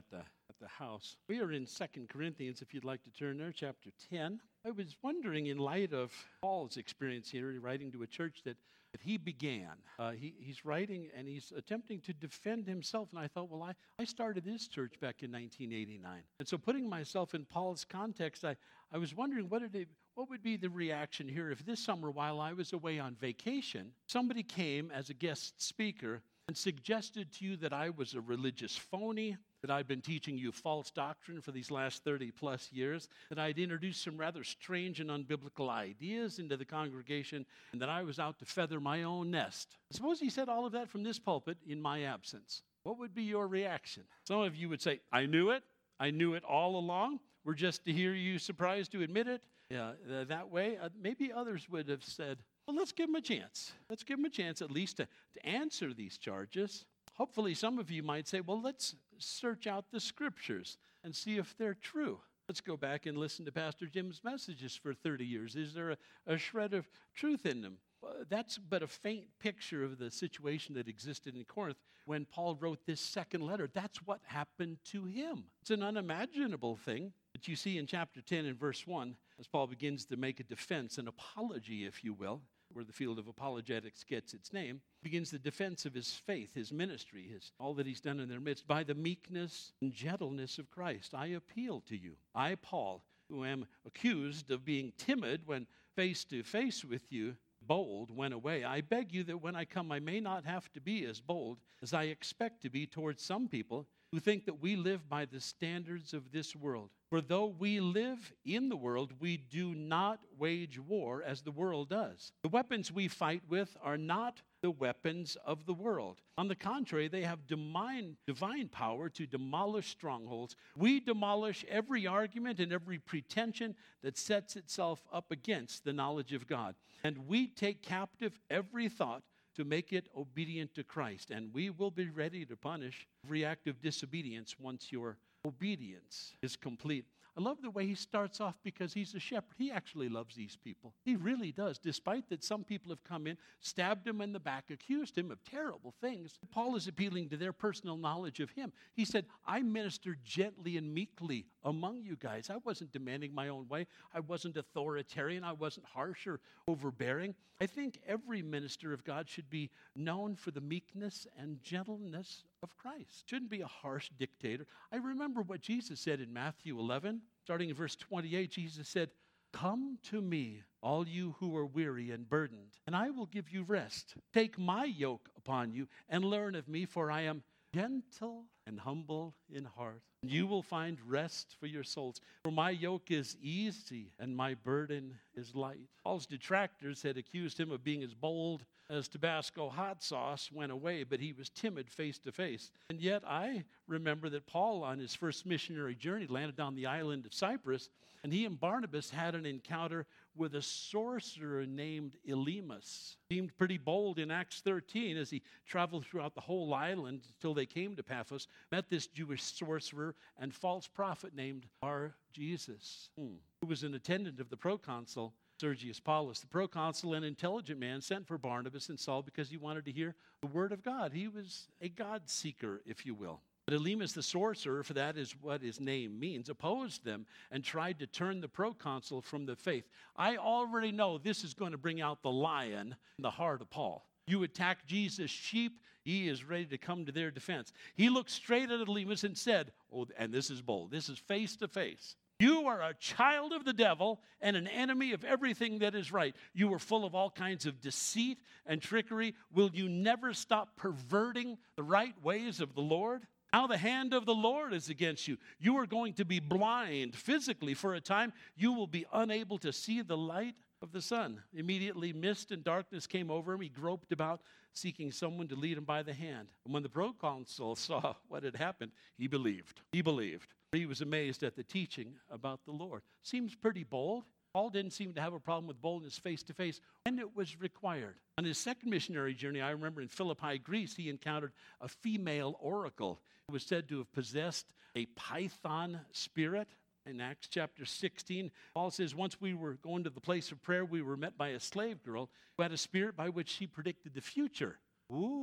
at the house. We are in 2 Corinthians, if you'd like to turn there, chapter 10. I was wondering, in light of Paul's experience here, writing to a church that he began. He's writing and he's attempting to defend himself. And I thought, well, I started this church back in 1989. And so putting myself in Paul's context, I was wondering what would be the reaction here if this summer, while I was away on vacation, somebody came as a guest speaker and suggested to you that I was a religious phony, that I'd been teaching you false doctrine for these last 30 plus years, that I'd introduced some rather strange and unbiblical ideas into the congregation, and that I was out to feather my own nest. Suppose he said all of that from this pulpit in my absence. What would be your reaction? Some of you would say, I knew it all along. We're just to hear you surprised to admit it. That way, maybe others would have said, well, let's give him a chance. Let's give him a chance at least to answer these charges. Hopefully some of you might say, well, let's search out the scriptures and see if they're true. Let's go back and listen to Pastor Jim's messages for 30 years. Is there a shred of truth in them? That's but a faint picture of the situation that existed in Corinth when Paul wrote this second letter. That's what happened to him. It's an unimaginable thing. But you see in chapter 10 and verse 1, as Paul begins to make a defense, an apology, if you will, where the field of apologetics gets its name, begins the defense of his faith, his ministry, all that he's done in their midst. By the meekness and gentleness of Christ, I appeal to you. I, Paul, who am accused of being timid when face to face with you, bold when away. I beg you that when I come, I may not have to be as bold as I expect to be towards some people who think that we live by the standards of this world. For though we live in the world, we do not wage war as the world does. The weapons we fight with are not the weapons of the world. On the contrary, they have divine power to demolish strongholds. We demolish every argument and every pretension that sets itself up against the knowledge of God. And we take captive every thought to make it obedient to Christ. And we will be ready to punish every act of disobedience once your obedience is complete. I love the way he starts off because he's a shepherd. He actually loves these people. He really does. Despite that some people have come in, stabbed him in the back, accused him of terrible things, Paul is appealing to their personal knowledge of him. He said, I ministered gently and meekly among you guys. I wasn't demanding my own way. I wasn't authoritarian. I wasn't harsh or overbearing. I think every minister of God should be known for the meekness and gentleness of Christ. Shouldn't be a harsh dictator. I remember what Jesus said in Matthew 11, starting in verse 28. Jesus said, come to me, all you who are weary and burdened, and I will give you rest. Take my yoke upon you and learn of me, for I am gentle and humble in heart. And you will find rest for your souls. For my yoke is easy and my burden is light. Paul's detractors had accused him of being as bold as Tabasco hot sauce went away, but he was timid face to face. And yet I remember that Paul, on his first missionary journey, landed on the island of Cyprus, and he and Barnabas had an encounter with a sorcerer named Elymas. Seemed pretty bold in Acts 13 as he traveled throughout the whole island until they came to Paphos, met this Jewish sorcerer and false prophet named Bar-Jesus, who was an attendant of the proconsul Sergius Paulus. The proconsul, an intelligent man, sent for Barnabas and Saul because he wanted to hear the word of God. He was a God seeker, if you will. But Elymas the sorcerer, for that is what his name means, opposed them and tried to turn the proconsul from the faith. I already know this is going to bring out the lion in the heart of Paul. You attack Jesus' sheep, he is ready to come to their defense. He looked straight at Elymas and said, and this is bold, this is face to face. You are a child of the devil and an enemy of everything that is right. You are full of all kinds of deceit and trickery. Will you never stop perverting the right ways of the Lord? Now the hand of the Lord is against you. You are going to be blind physically for a time. You will be unable to see the light of the sun. Immediately mist and darkness came over him. He groped about, seeking someone to lead him by the hand. And when the proconsul saw what had happened, he believed. He believed. He was amazed at the teaching about the Lord. Seems pretty bold. Paul didn't seem to have a problem with boldness face to face when it was required. On his second missionary journey, I remember in Philippi, Greece, he encountered a female oracle who was said to have possessed a python spirit. In Acts chapter 16, Paul says, once we were going to the place of prayer, we were met by a slave girl who had a spirit by which she predicted the future. Ooh,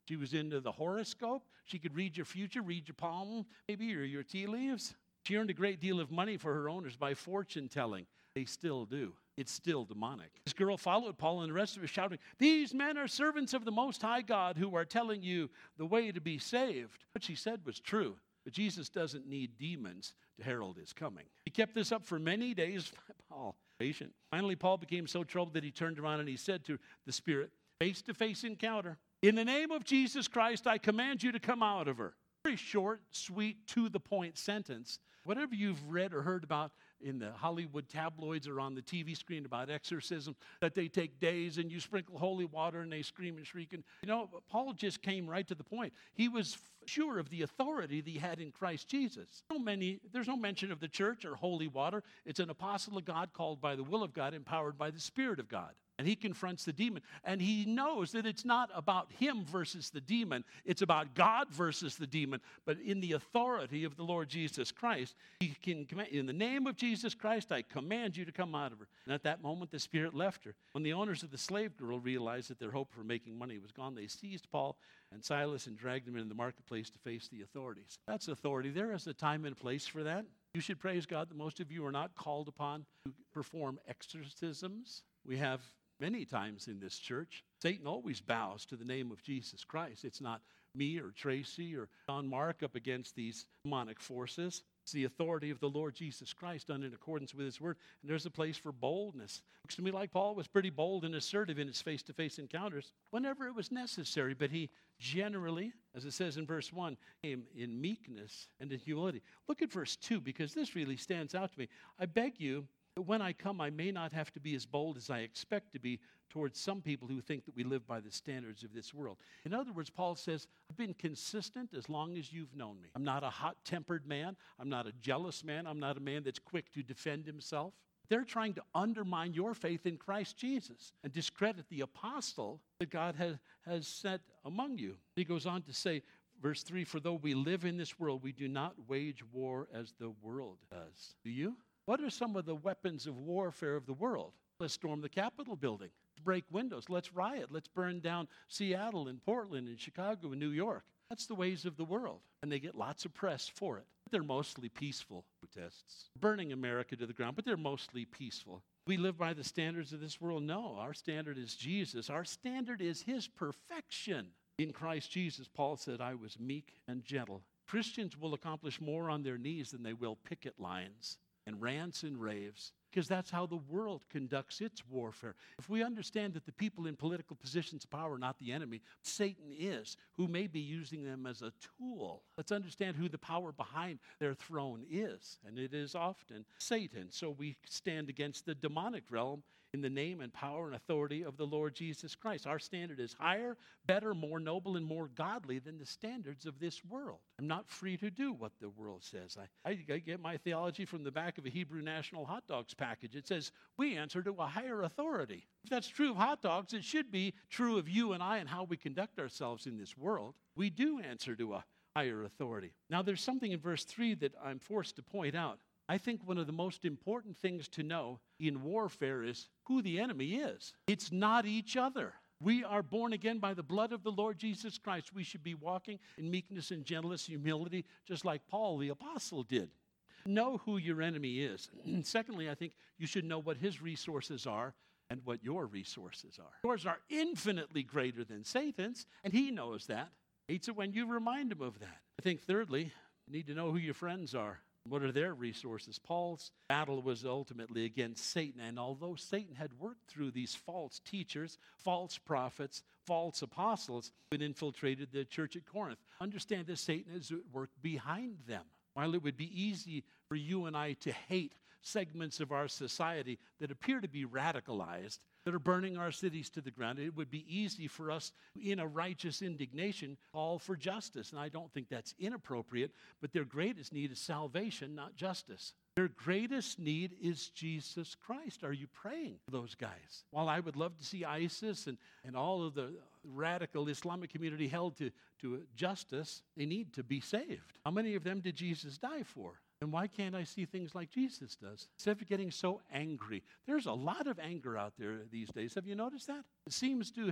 She was into the horoscope. She could read your future, read your palm, maybe, or your tea leaves. She earned a great deal of money for her owners by fortune telling. They still do. It's still demonic. This girl followed Paul and the rest of us shouting, "These men are servants of the Most High God who are telling you the way to be saved." What she said was true, but Jesus doesn't need demons to herald his coming. He kept this up for many days. Paul, patient. Finally, Paul became so troubled that he turned around and he said to the Spirit, face-to-face encounter, "In the name of Jesus Christ, I command you to come out of her." Very short, sweet, to-the-point sentence. Whatever you've read or heard about in the Hollywood tabloids or on the TV screen about exorcism, that they take days and you sprinkle holy water and they scream and shriek. And, Paul just came right to the point. He was sure of the authority that he had in Christ Jesus. There's no mention of the church or holy water. It's an apostle of God called by the will of God, empowered by the Spirit of God. And he confronts the demon. And he knows that it's not about him versus the demon. It's about God versus the demon. But in the authority of the Lord Jesus Christ, he can command, "In the name of Jesus Christ, I command you to come out of her." And at that moment, the spirit left her. When the owners of the slave girl realized that their hope for making money was gone, they seized Paul and Silas and dragged them into the marketplace to face the authorities. That's authority. There is a time and place for that. You should praise God that most of you are not called upon to perform exorcisms. We have many times in this church, Satan always bows to the name of Jesus Christ. It's not me or Tracy or John Mark up against these demonic forces. It's the authority of the Lord Jesus Christ done in accordance with his word. And there's a place for boldness. Looks to me like Paul was pretty bold and assertive in his face-to-face encounters whenever it was necessary. But he generally, as it says in verse 1, came in meekness and in humility. Look at verse 2, because this really stands out to me. "I beg you, when I come, I may not have to be as bold as I expect to be towards some people who think that we live by the standards of this world." In other words, Paul says, I've been consistent as long as you've known me. I'm not a hot-tempered man. I'm not a jealous man. I'm not a man that's quick to defend himself. They're trying to undermine your faith in Christ Jesus and discredit the apostle that God has set among you. He goes on to say, verse 3, "For though we live in this world, we do not wage war as the world does." Do you? What are some of the weapons of warfare of the world? Let's storm the Capitol building. Let's break windows. Let's riot. Let's burn down Seattle and Portland and Chicago and New York. That's the ways of the world. And they get lots of press for it. But they're mostly peaceful protests. Burning America to the ground, but they're mostly peaceful. We live by the standards of this world? No, our standard is Jesus. Our standard is his perfection. In Christ Jesus, Paul said, "I was meek and gentle." Christians will accomplish more on their knees than they will picket lines and rants and raves, because that's how the world conducts its warfare. If we understand that the people in political positions of power are not the enemy, Satan is, who may be using them as a tool. Let's understand who the power behind their throne is, and it is often Satan. So we stand against the demonic realm in the name and power and authority of the Lord Jesus Christ. Our standard is higher, better, more noble, and more godly than the standards of this world. I'm not free to do what the world says. I get my theology from the back of a Hebrew National hot dogs package. It says, we answer to a higher authority. If that's true of hot dogs, it should be true of you and I and how we conduct ourselves in this world. We do answer to a higher authority. Now, there's something in verse 3 that I'm forced to point out. I think one of the most important things to know in warfare is who the enemy is. It's not each other. We are born again by the blood of the Lord Jesus Christ. We should be walking in meekness and gentleness, humility, just like Paul the apostle did. Know who your enemy is. Secondly, I think you should know what his resources are and what your resources are. Yours are infinitely greater than Satan's, and he knows that. Hates it when you remind him of that. I think thirdly, you need to know who your friends are. What are their resources? Paul's battle was ultimately against Satan. And although Satan had worked through these false teachers, false prophets, false apostles, who had infiltrated the church at Corinth, understand that Satan has worked behind them. While it would be easy for you and I to hate segments of our society that appear to be radicalized, that are burning our cities to the ground, it would be easy for us, in a righteous indignation, call for justice. And I don't think that's inappropriate, but their greatest need is salvation, not justice. Their greatest need is Jesus Christ. Are you praying for those guys? While I would love to see ISIS and all of the radical Islamic community held to justice, they need to be saved. How many of them did Jesus die for? And why can't I see things like Jesus does? Instead of getting so angry. There's a lot of anger out there these days. Have you noticed that? It seems to have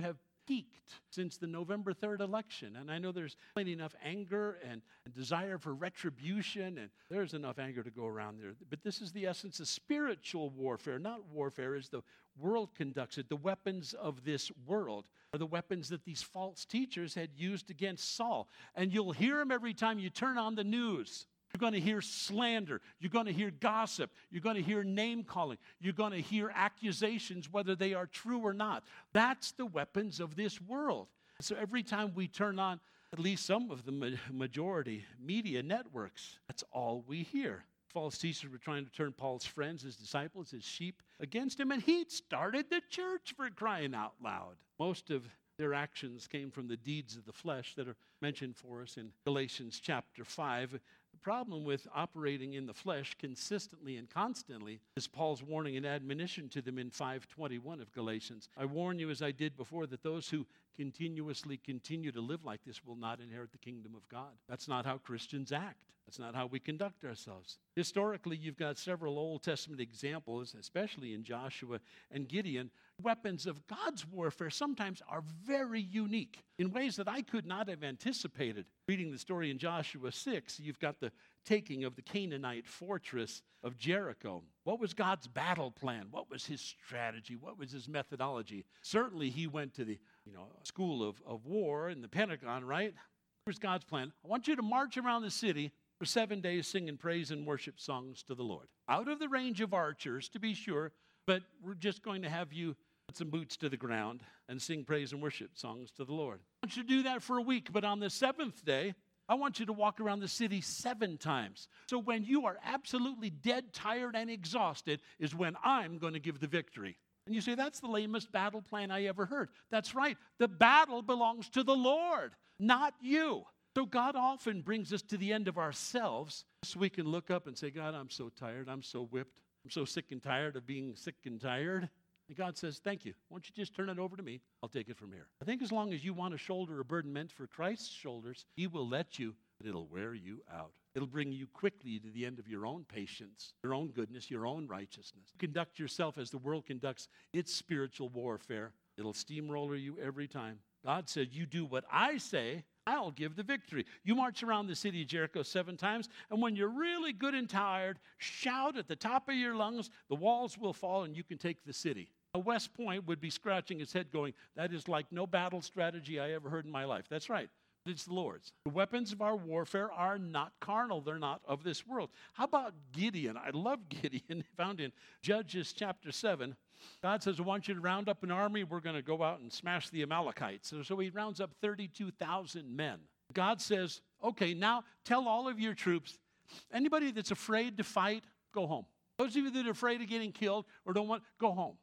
peaked since the November 3rd election. And I know there's plenty enough anger and desire for retribution, and there's enough anger to go around there. But this is the essence of spiritual warfare, not warfare as the world conducts it. The weapons of this world are the weapons that these false teachers had used against Saul. And you'll hear them every time you turn on the news. You're going to hear slander. You're going to hear gossip. You're going to hear name calling. You're going to hear accusations, whether they are true or not. That's the weapons of this world. So every time we turn on at least some of the majority media networks, that's all we hear. False teachers were trying to turn Paul's friends, his disciples, his sheep against him, and he'd started the church, for crying out loud. Most of their actions came from the deeds of the flesh that are mentioned for us in Galatians chapter 5. The problem with operating in the flesh consistently and constantly is Paul's warning and admonition to them in 5:21 of Galatians. I warn you, as I did before, that those who continuously continue to live like this will not inherit the kingdom of God. That's not how Christians act. That's not how we conduct ourselves. Historically, you've got several Old Testament examples, especially in Joshua and Gideon. Weapons of God's warfare sometimes are very unique in ways that I could not have anticipated. Reading the story in Joshua 6, you've got the taking of the Canaanite fortress of Jericho. What was God's battle plan? What was his strategy? What was his methodology? Certainly, he went to the school of war in the Pentagon, right? Here's God's plan. I want you to march around the city for 7 days singing praise and worship songs to the Lord. Out of the range of archers, to be sure, but we're just going to have you put some boots to the ground and sing praise and worship songs to the Lord. I want you to do that for a week, but on the seventh day, I want you to walk around the city 7 times. So when you are absolutely dead, tired, and exhausted is when I'm going to give the victory. And you say, that's the lamest battle plan I ever heard. That's right. The battle belongs to the Lord, not you. So God often brings us to the end of ourselves so we can look up and say, God, I'm so tired. I'm so whipped. I'm so sick and tired of being sick and tired. And God says, thank you. Why don't you just turn it over to me? I'll take it from here. I think as long as you want to shoulder a burden meant for Christ's shoulders, he will let you, but it'll wear you out. It'll bring you quickly to the end of your own patience, your own goodness, your own righteousness. Conduct yourself as the world conducts its spiritual warfare. It'll steamroller you every time. God said, you do what I say, I'll give the victory. You march around the city of Jericho 7 times, and when you're really good and tired, shout at the top of your lungs, the walls will fall, and you can take the city. Now, West Point would be scratching his head going, that is like no battle strategy I ever heard in my life. That's right. It's the Lord's. The weapons of our warfare are not carnal. They're not of this world. How about Gideon? I love Gideon, found in Judges chapter 7. God says, I want you to round up an army. We're going to go out and smash the Amalekites. So he rounds up 32,000 men. God says, okay, now tell all of your troops, anybody that's afraid to fight, go home. Those of you that are afraid of getting killed or don't want, go home.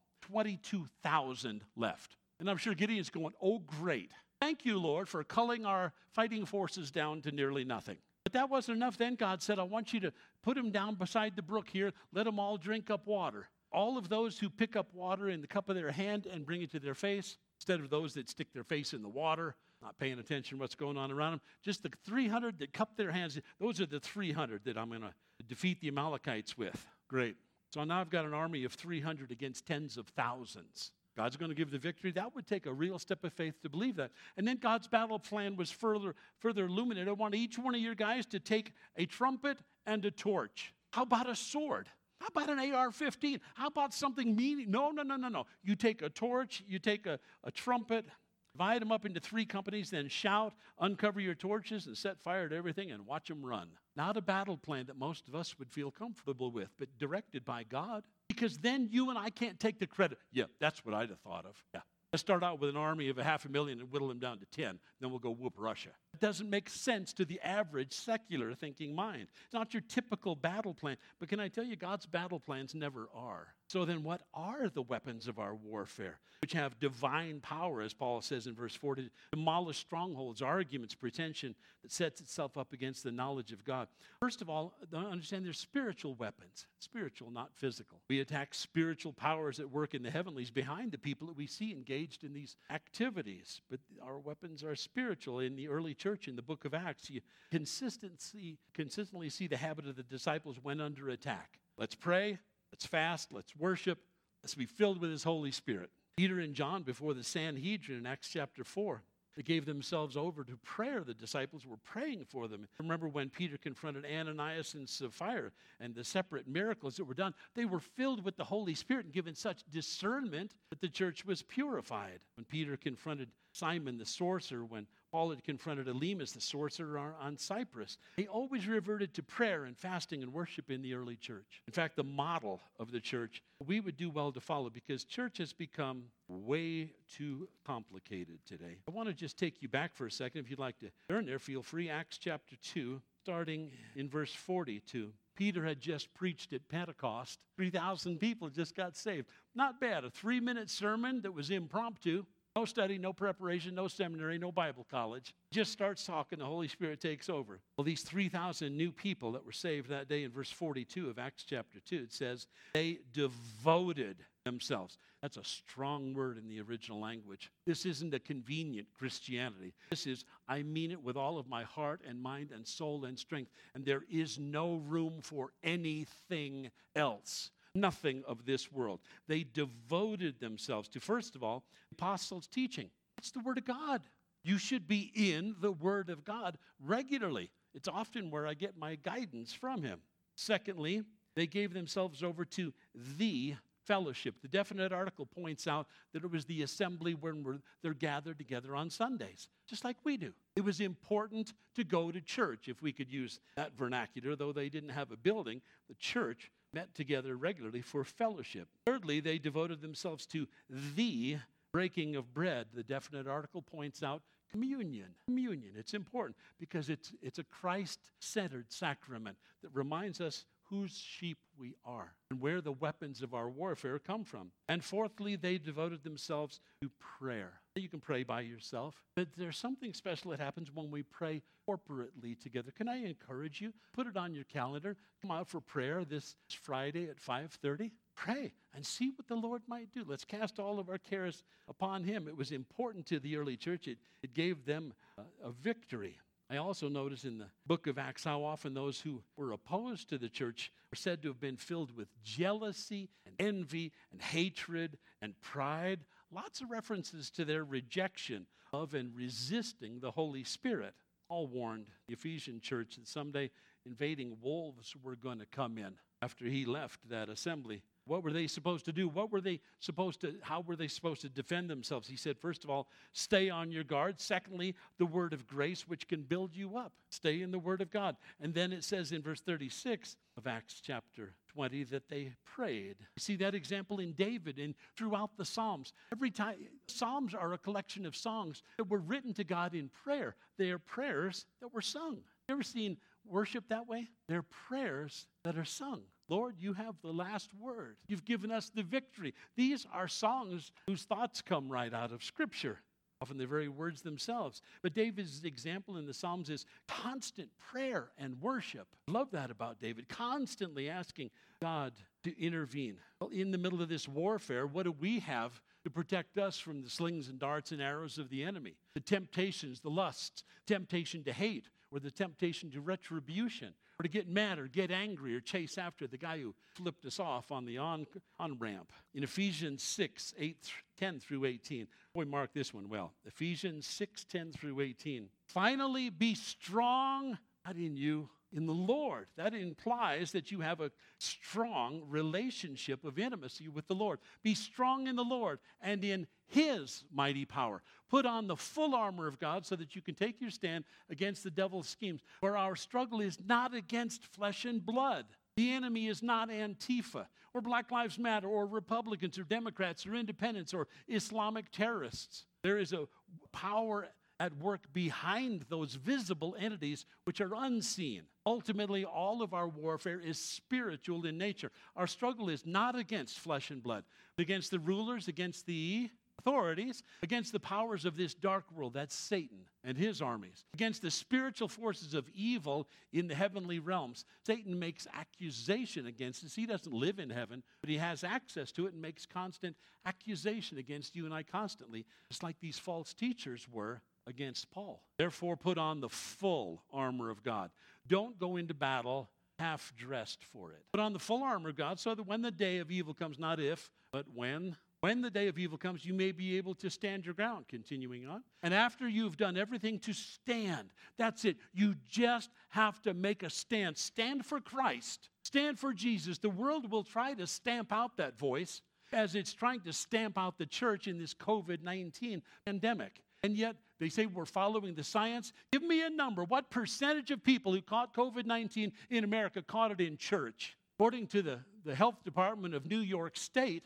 22,000 left. And I'm sure Gideon's going, oh, great. Thank you, Lord, for culling our fighting forces down to nearly nothing. But that wasn't enough. Then God said, I want you to put them down beside the brook here. Let them all drink up water. All of those who pick up water in the cup of their hand and bring it to their face, instead of those that stick their face in the water, not paying attention to what's going on around them, just the 300 that cup their hands, those are the 300 that I'm going to defeat the Amalekites with. Great. So now I've got an army of 300 against tens of thousands. God's going to give the victory. That would take a real step of faith to believe that. And then God's battle plan was further illuminated. I want each one of your guys to take a trumpet and a torch. How about a sword? How about an AR-15? How about something meaning? No. You take a torch, you take a trumpet, divide them up into 3 companies, then shout, uncover your torches, and set fire to everything and watch them run. Not a battle plan that most of us would feel comfortable with, but directed by God. Because then you and I can't take the credit. Yeah, that's what I'd have thought of. Yeah. Let's start out with an army of 500,000 and whittle them down to 10. Then we'll go whoop Russia. It doesn't make sense to the average secular thinking mind. It's not your typical battle plan. But can I tell you, God's battle plans never are. So then what are the weapons of our warfare, which have divine power, as Paul says in verse 4, to demolish strongholds, arguments, pretension that sets itself up against the knowledge of God? First of all, understand there's spiritual weapons. Spiritual, not physical. We attack spiritual powers at work in the heavenlies behind the people that we see engaged in these activities. But our weapons are spiritual. In the early church, in the book of Acts, you consistently see the habit of the disciples went under attack. Let's pray. Let's fast, let's worship, let's be filled with His Holy Spirit. Peter and John before the Sanhedrin in Acts chapter 4. They gave themselves over to prayer. The disciples were praying for them. Remember when Peter confronted Ananias and Sapphira and the separate miracles that were done? They were filled with the Holy Spirit and given such discernment that the church was purified. When Peter confronted Simon the sorcerer, when Paul had confronted Elymas the sorcerer on Cyprus, they always reverted to prayer and fasting and worship in the early church. In fact, the model of the church we would do well to follow, because church has become way too complicated today. I want to just take you back for a second. If you'd like to turn there, feel free. Acts chapter 2, starting in verse 42. Peter had just preached at Pentecost. 3,000 people just got saved. Not bad. A 3-minute sermon that was impromptu. No study, no preparation, no seminary, no Bible college. Just starts talking, the Holy Spirit takes over. Well, these 3,000 new people that were saved that day, in verse 42 of Acts chapter 2, it says, they devoted themselves. That's a strong word in the original language. This isn't a convenient Christianity. This is, I mean it with all of my heart and mind and soul and strength. And there is no room for anything else. Nothing of this world. They devoted themselves to, first of all, apostles' teaching. It's the Word of God. You should be in the Word of God regularly. It's often where I get my guidance from Him. Secondly, they gave themselves over to the fellowship. The definite article points out that it was the assembly when they're gathered together on Sundays, just like we do. It was important to go to church, if we could use that vernacular. Though they didn't have a building, the church met together regularly for fellowship. Thirdly, they devoted themselves to the breaking of bread. The definite article points out communion. Communion, it's important because it's a Christ-centered sacrament that reminds us whose sheep we are and where the weapons of our warfare come from. And fourthly, they devoted themselves to prayer. You can pray by yourself, but there's something special that happens when we pray corporately together. Can I encourage you? Put it on your calendar. Come out for prayer this Friday at 5:30. Pray and see what the Lord might do. Let's cast all of our cares upon Him. It was important to the early church. It gave them a victory. I also notice in the book of Acts how often those who were opposed to the church were said to have been filled with jealousy and envy and hatred and pride. Lots of references to their rejection of and resisting the Holy Spirit. Paul warned the Ephesian church that someday invading wolves were going to come in after he left that assembly. What were they supposed to do? How were they supposed to defend themselves? He said, first of all, stay on your guard. Secondly, the word of grace, which can build you up. Stay in the word of God. And then it says in verse 36 of Acts chapter 20 that they prayed. You see that example in David and throughout the Psalms. Every time, Psalms are a collection of songs that were written to God in prayer. They are prayers that were sung. You ever seen worship that way? They're prayers that are sung. Lord, you have the last word. You've given us the victory. These are songs whose thoughts come right out of Scripture, often the very words themselves. But David's example in the Psalms is constant prayer and worship. I love that about David, constantly asking God to intervene. Well, in the middle of this warfare, what do we have to protect us from the slings and darts and arrows of the enemy? The temptations, the lusts, temptation to hate, or the temptation to retribution, or to get mad or get angry or chase after the guy who flipped us off on the on-ramp. In Ephesians 6, 10 through 18, boy, mark this one well. Ephesians 6, 10 through 18. Finally, be strong, not in you, in the Lord. That implies that you have a strong relationship of intimacy with the Lord. Be strong in the Lord and in His mighty power. Put on the full armor of God so that you can take your stand against the devil's schemes. For our struggle is not against flesh and blood. The enemy is not Antifa or Black Lives Matter or Republicans or Democrats or independents or Islamic terrorists. There is a power at work behind those visible entities which are unseen. Ultimately, all of our warfare is spiritual in nature. Our struggle is not against flesh and blood, but against the rulers, against the authorities, against the powers of this dark world. That's Satan and his armies. Against the spiritual forces of evil in the heavenly realms. Satan makes accusation against us. He doesn't live in heaven, but he has access to it and makes constant accusation against you and I constantly, just like these false teachers were against Paul. Therefore, put on the full armor of God. Don't go into battle half-dressed for it. Put on the full armor of God so that when the day of evil comes, not if, but when When the day of evil comes, you may be able to stand your ground. Continuing on. And after you've done everything to stand, that's it. You just have to make a stand. Stand for Christ. Stand for Jesus. The world will try to stamp out that voice as it's trying to stamp out the church in this COVID-19 pandemic. And yet they say we're following the science. Give me a number. What percentage of people who caught COVID-19 in America caught it in church? According to the Health Department of New York State,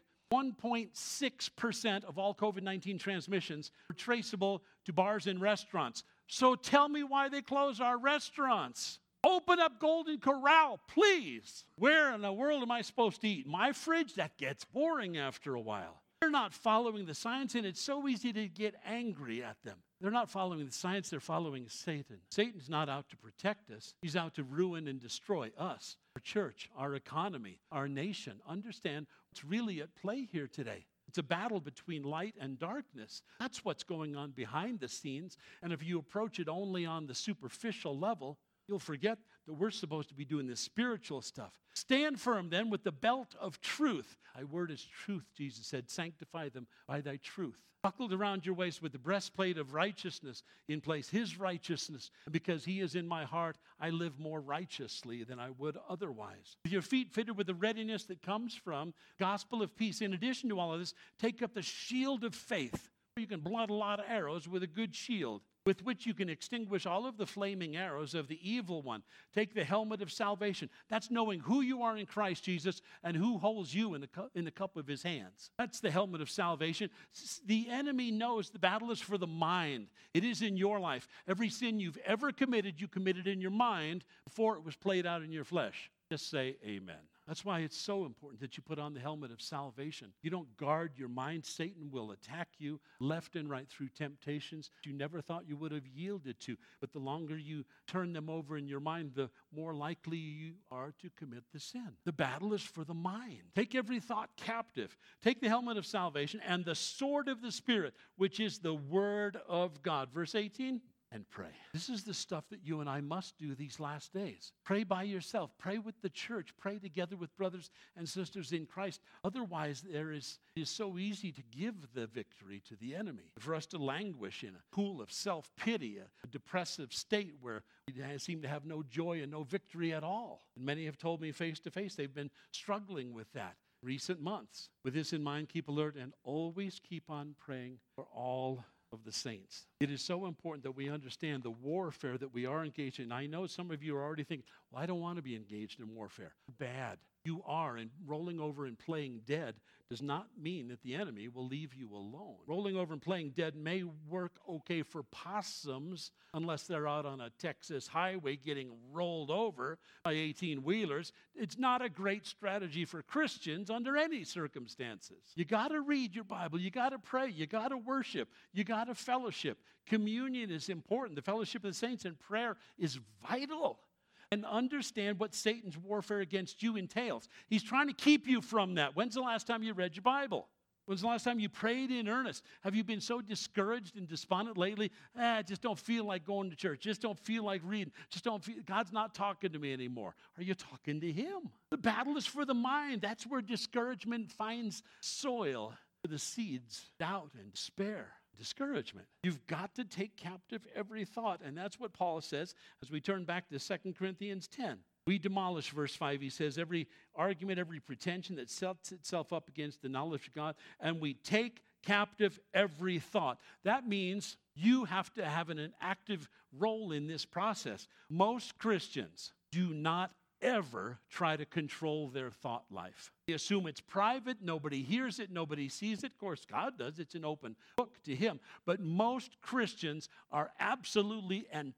1.6% of all COVID-19 transmissions are traceable to bars and restaurants. So tell me why they close our restaurants. Open up Golden Corral, please. Where in the world am I supposed to eat? My fridge? That gets boring after a while. They're not following the science, and it's so easy to get angry at them. They're not following the science, they're following Satan. Satan's not out to protect us. He's out to ruin and destroy us, our church, our economy, our nation. Understand what's really at play here today. It's a battle between light and darkness. That's what's going on behind the scenes. And if you approach it only on the superficial level, you'll forget that we're supposed to be doing the spiritual stuff. Stand firm then with the belt of truth. Thy word is truth, Jesus said. Sanctify them by thy truth. Buckled around your waist with the breastplate of righteousness in place, his righteousness. Because he is in my heart, I live more righteously than I would otherwise. With your feet fitted with the readiness that comes from gospel of peace. In addition to all of this, take up the shield of faith. You can blunt a lot of arrows with a good shield, with which you can extinguish all of the flaming arrows of the evil one. Take the helmet of salvation. That's knowing who you are in Christ Jesus and who holds you in the cup of his hands. That's the helmet of salvation. The enemy knows the battle is for the mind. It is in your life. Every sin you've ever committed, you committed in your mind before it was played out in your flesh. Just say amen. That's why it's so important that you put on the helmet of salvation. You don't guard your mind. Satan will attack you left and right through temptations you never thought you would have yielded to. But the longer you turn them over in your mind, the more likely you are to commit the sin. The battle is for the mind. Take every thought captive. Take the helmet of salvation and the sword of the Spirit, which is the word of God. Verse 18. And pray. This is the stuff that you and I must do these last days. Pray by yourself. Pray with the church. Pray together with brothers and sisters in Christ. Otherwise, it is so easy to give the victory to the enemy. For us to languish in a pool of self-pity, a depressive state where we seem to have no joy and no victory at all. And many have told me face to face they've been struggling with that recent months. With this in mind, keep alert and always keep on praying for all of the saints. It is so important that we understand the warfare that we are engaged in. I know some of you are already thinking, well, I don't want to be engaged in warfare. Bad. You are, and rolling over and playing dead does not mean that the enemy will leave you alone. Rolling over and playing dead may work okay for possums unless they're out on a Texas highway getting rolled over by 18-wheelers. It's not a great strategy for Christians under any circumstances. You got to read your Bible. You got to pray. You got to worship. You got to fellowship. Communion is important. The fellowship of the saints and prayer is vital. And understand what Satan's warfare against you entails. He's trying to keep you from that. When's the last time you read your Bible? When's the last time you prayed in earnest? Have you been so discouraged and despondent lately? I just don't feel like going to church. Just don't feel like reading. God's not talking to me anymore. Are you talking to him? The battle is for the mind. That's where discouragement finds soil for the seeds, doubt and despair. Discouragement. You've got to take captive every thought. And that's what Paul says as we turn back to 2 Corinthians 10. We demolish, verse 5, he says, every argument, every pretension that sets itself up against the knowledge of God, and we take captive every thought. That means you have to have an active role in this process. Most Christians do not ever try to control their thought life. They assume it's private, nobody hears it, nobody sees it. Of course, God does. It's an open book to him. But most Christians are absolutely and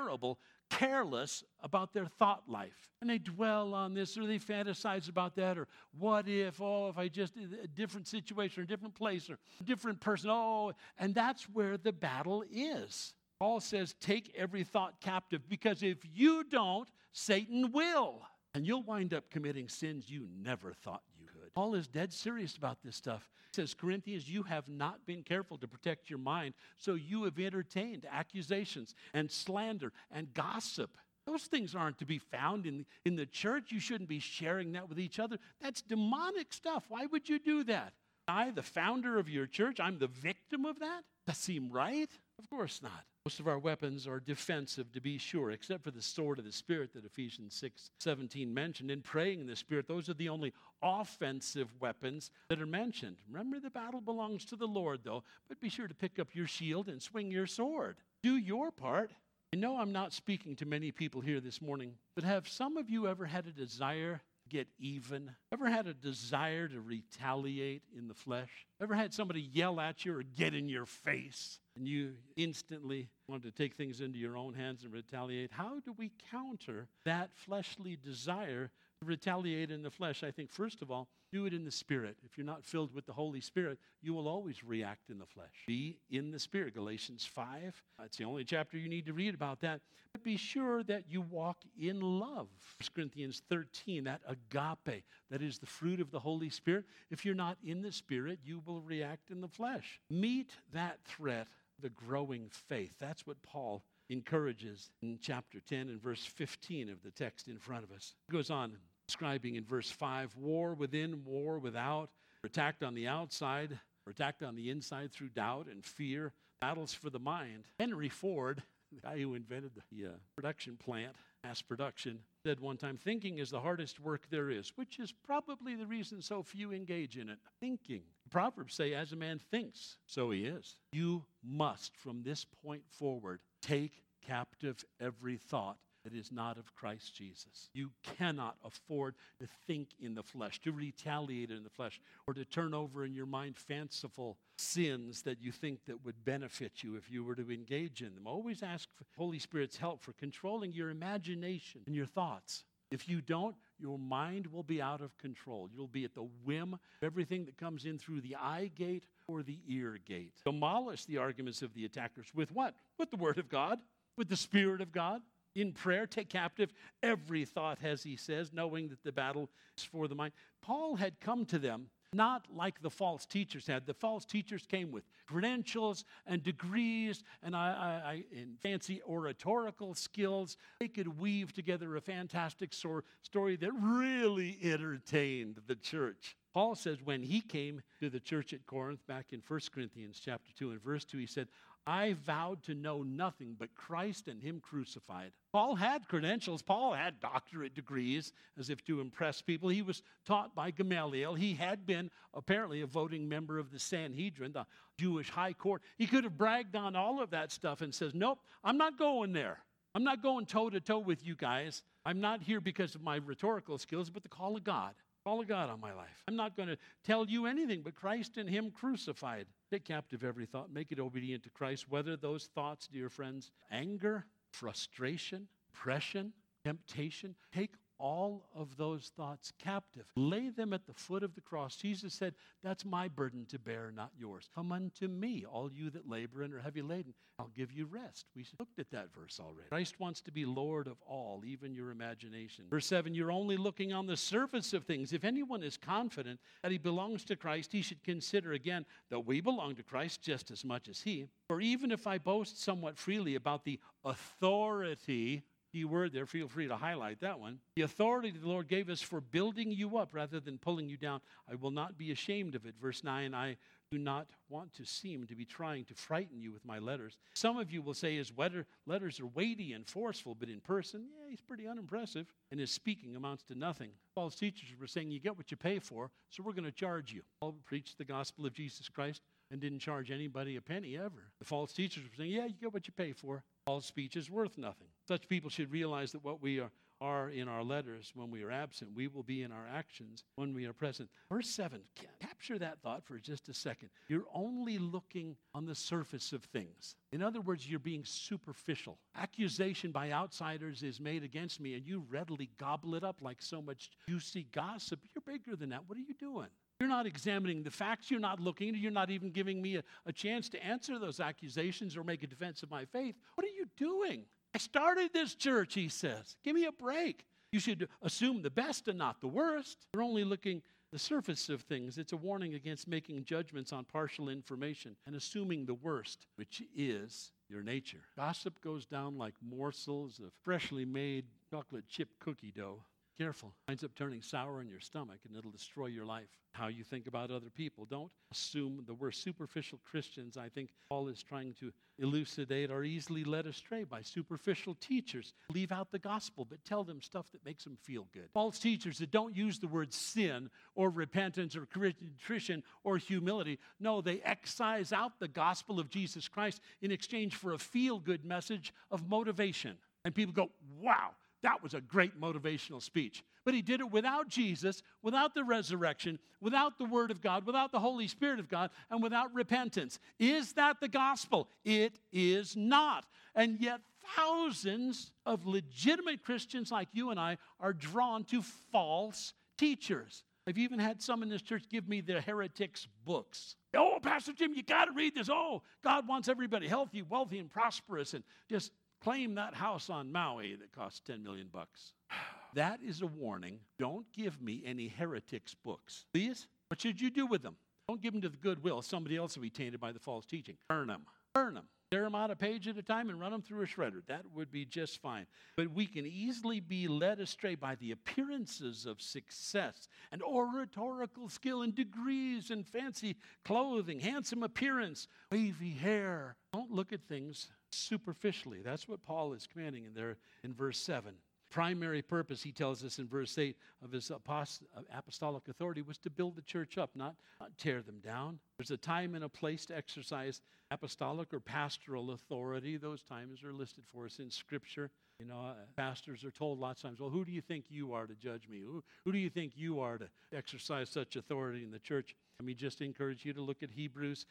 careless about their thought life. And they dwell on this or they fantasize about that or what if, if I just, a different situation or a different place or a different person, and that's where the battle is. Paul says, take every thought captive, because if you don't, Satan will. And you'll wind up committing sins you never thought you could. Paul is dead serious about this stuff. He says, Corinthians, you have not been careful to protect your mind, so you have entertained accusations and slander and gossip. Those things aren't to be found in the church. You shouldn't be sharing that with each other. That's demonic stuff. Why would you do that? I, the founder of your church, I'm the victim of that? Does that seem right? Of course not. Most of our weapons are defensive, to be sure, except for the sword of the Spirit that Ephesians 6:17 mentioned. In praying in the Spirit, those are the only offensive weapons that are mentioned. Remember, the battle belongs to the Lord, though, but be sure to pick up your shield and swing your sword. Do your part. I know I'm not speaking to many people here this morning, but have some of you ever had a desire to get even? Ever had a desire to retaliate in the flesh? Ever had somebody yell at you or get in your face and you instantly want to take things into your own hands and retaliate? How do we counter that fleshly desire to retaliate in the flesh? I think, first of all, do it in the Spirit. If you're not filled with the Holy Spirit, you will always react in the flesh. Be in the Spirit. Galatians 5. That's the only chapter you need to read about that. But be sure that you walk in love. 1 Corinthians 13, that agape, that is the fruit of the Holy Spirit. If you're not in the Spirit, you will react in the flesh. Meet that threat, the growing faith. That's what Paul encourages in chapter 10 and verse 15 of the text in front of us. It goes on describing in verse 5, war within, war without, attacked on the outside, or attacked on the inside through doubt and fear, battles for the mind. Henry Ford, the guy who invented the production plant, mass production, said one time, thinking is the hardest work there is, which is probably the reason so few engage in it. Thinking. Proverbs say, as a man thinks, so he is. You must, from this point forward, take captive every thought that is not of Christ Jesus. You cannot afford to think in the flesh, to retaliate in the flesh, or to turn over in your mind fanciful sins that you think that would benefit you if you were to engage in them. Always ask for Holy Spirit's help for controlling your imagination and your thoughts. If you don't, your mind will be out of control. You'll be at the whim of everything that comes in through the eye gate or the ear gate. Demolish the arguments of the attackers with what? With the Word of God, with the Spirit of God. In prayer, take captive every thought, as he says, knowing that the battle is for the mind. Paul had come to them not like the false teachers had. The false teachers came with credentials and degrees and fancy oratorical skills. They could weave together a fantastic story that really entertained the church. Paul says when he came to the church at Corinth, back in 1 Corinthians chapter 2 and verse 2, he said, I vowed to know nothing but Christ and him crucified. Paul had credentials. Paul had doctorate degrees as if to impress people. He was taught by Gamaliel. He had been apparently a voting member of the Sanhedrin, the Jewish high court. He could have bragged on all of that stuff and says, nope, I'm not going there. I'm not going toe-to-toe with you guys. I'm not here because of my rhetorical skills, but the call of God. Call of God on my life. I'm not going to tell you anything but Christ and him crucified. Take captive every thought. Make it obedient to Christ. Whether those thoughts, dear friends, anger, frustration, depression, temptation, take all of those thoughts captive. Lay them at the foot of the cross. Jesus said, that's my burden to bear, not yours. Come unto me, all you that labor and are heavy laden. I'll give you rest. We looked at that verse already. Christ wants to be Lord of all, even your imagination. Verse 7, you're only looking on the surface of things. If anyone is confident that he belongs to Christ, he should consider again that we belong to Christ just as much as he. For even if I boast somewhat freely about the authority, key word there, feel free to highlight that one. The authority the Lord gave us for building you up rather than pulling you down, I will not be ashamed of it. Verse 9, I do not want to seem to be trying to frighten you with my letters. Some of you will say his letters are weighty and forceful, but in person, yeah, he's pretty unimpressive, and his speaking amounts to nothing. False teachers were saying you get what you pay for, so we're going to charge you. Paul preached the gospel of Jesus Christ and didn't charge anybody a penny ever. The false teachers were saying, yeah, you get what you pay for. Paul's speech is worth nothing. Such people should realize that what we are in our letters when we are absent, we will be in our actions when we are present. Verse 7, capture that thought for just a second. You're only looking on the surface of things. In other words, you're being superficial. Accusation by outsiders is made against me, and you readily gobble it up like so much juicy gossip. You're bigger than that. What are you doing? You're not examining the facts. You're not looking. You're not even giving me a chance to answer those accusations or make a defense of my faith. What are you doing? I started this church, he says. Give me a break. You should assume the best and not the worst. You're only looking the surface of things. It's a warning against making judgments on partial information and assuming the worst, which is your nature. Gossip goes down like morsels of freshly made chocolate chip cookie dough. Careful. Winds up turning sour in your stomach, and it'll destroy your life. How you think about other people. Don't assume that we're superficial Christians. I think Paul is trying to elucidate, are easily led astray by superficial teachers. Leave out the gospel, but tell them stuff that makes them feel good. False teachers that don't use the word sin or repentance or contrition or humility. No, they excise out the gospel of Jesus Christ in exchange for a feel-good message of motivation. And people go, wow, that was a great motivational speech. But he did it without Jesus, without the resurrection, without the Word of God, without the Holy Spirit of God, and without repentance. Is that the gospel? It is not. And yet thousands of legitimate Christians like you and I are drawn to false teachers. I've even had some in this church give me the heretics books. Oh, Pastor Jim, you got to read this. Oh, God wants everybody healthy, wealthy, and prosperous, and just claim that house on Maui that costs $10 million. That is a warning. Don't give me any heretics books. Please? What should you do with them? Don't give them to the goodwill. Somebody else will be tainted by the false teaching. Burn them. Burn them. Tear them out a page at a time and run them through a shredder. That would be just fine. But we can easily be led astray by the appearances of success and oratorical skill and degrees and fancy clothing, handsome appearance, wavy hair. Don't look at things superficially. That's what Paul is commanding in there in verse 7. Primary purpose, he tells us in verse 8, of his apostolic authority was to build the church up, not tear them down. There's a time and a place to exercise apostolic or pastoral authority. Those times are listed for us in Scripture. You know, pastors are told lots of times, well, who do you think you are to judge me? Who do you think you are to exercise such authority in the church? Let me just encourage you to look at Hebrews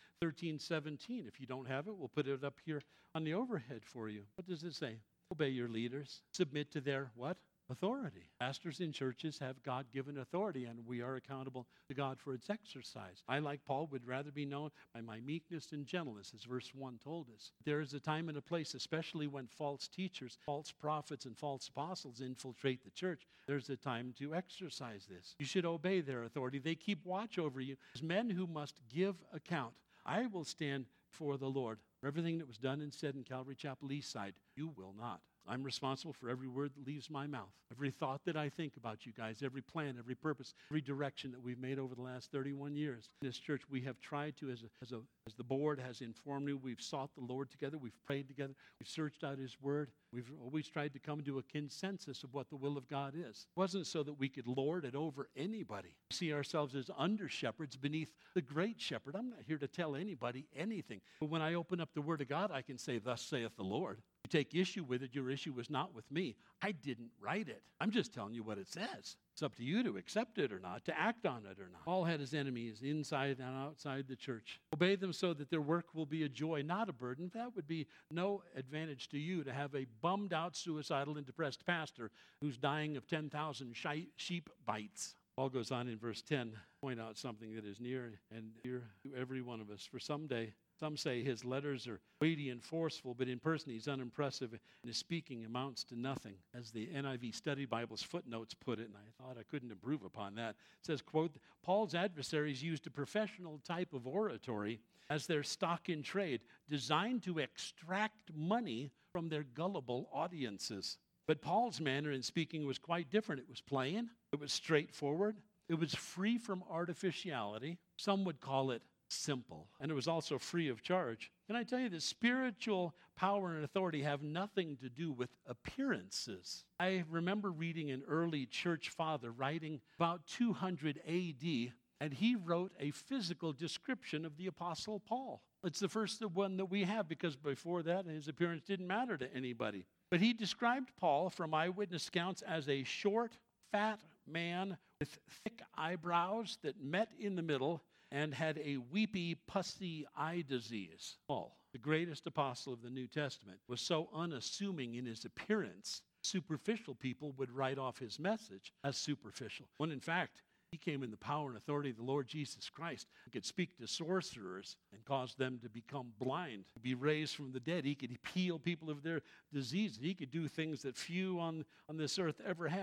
13:17. If you don't have it, we'll put it up here on the overhead for you. What does it say? Obey your leaders. Submit to their what? Authority. Pastors in churches have God-given authority, and we are accountable to God for its exercise. I, like Paul, would rather be known by my meekness and gentleness, as verse 1 told us. There is a time and a place, especially when false teachers, false prophets, and false apostles infiltrate the church. There's a time to exercise this. You should obey their authority. They keep watch over you as men who must give account. I will stand before the Lord for everything that was done and said in Calvary Chapel Eastside. You will not. I'm responsible for every word that leaves my mouth, every thought that I think about you guys, every plan, every purpose, every direction that we've made over the last 31 years. In this church, we have tried to, as the board has informed me, we've sought the Lord together, we've prayed together, we've searched out His Word. We've always tried to come to a consensus of what the will of God is. It wasn't so that we could lord it over anybody. We see ourselves as under shepherds beneath the great shepherd. I'm not here to tell anybody anything. But when I open up the Word of God, I can say, thus saith the Lord. You take issue with it, your issue was not with me. I didn't write it. I'm just telling you what it says. It's up to you to accept it or not, to act on it or not. Paul had his enemies inside and outside the church. Obey them so that their work will be a joy, not a burden. That would be no advantage to you to have a bummed out, suicidal, and depressed pastor who's dying of 10,000 sheep bites. Paul goes on in verse 10, point out something that is near and dear to every one of us. For someday, some say his letters are weighty and forceful, but in person he's unimpressive, and his speaking amounts to nothing. As the NIV Study Bible's footnotes put it, and I thought I couldn't improve upon that, it says, quote, Paul's adversaries used a professional type of oratory as their stock in trade, designed to extract money from their gullible audiences. But Paul's manner in speaking was quite different. It was plain, it was straightforward, it was free from artificiality. Some would call it simple, and it was also free of charge. Can I tell you that spiritual power and authority have nothing to do with appearances? I remember reading an early church father writing about 200 AD, and he wrote a physical description of the Apostle Paul. It's the first one that we have, because before that, his appearance didn't matter to anybody. But he described Paul from eyewitness accounts as a short, fat man with thick eyebrows that met in the middle and had a weepy, pussy eye disease. Paul, the greatest apostle of the New Testament, was so unassuming in his appearance, superficial people would write off his message as superficial. When in fact, he came in the power and authority of the Lord Jesus Christ. He could speak to sorcerers and cause them to become blind, to be raised from the dead. He could heal people of their diseases. He could do things that few on this earth ever have.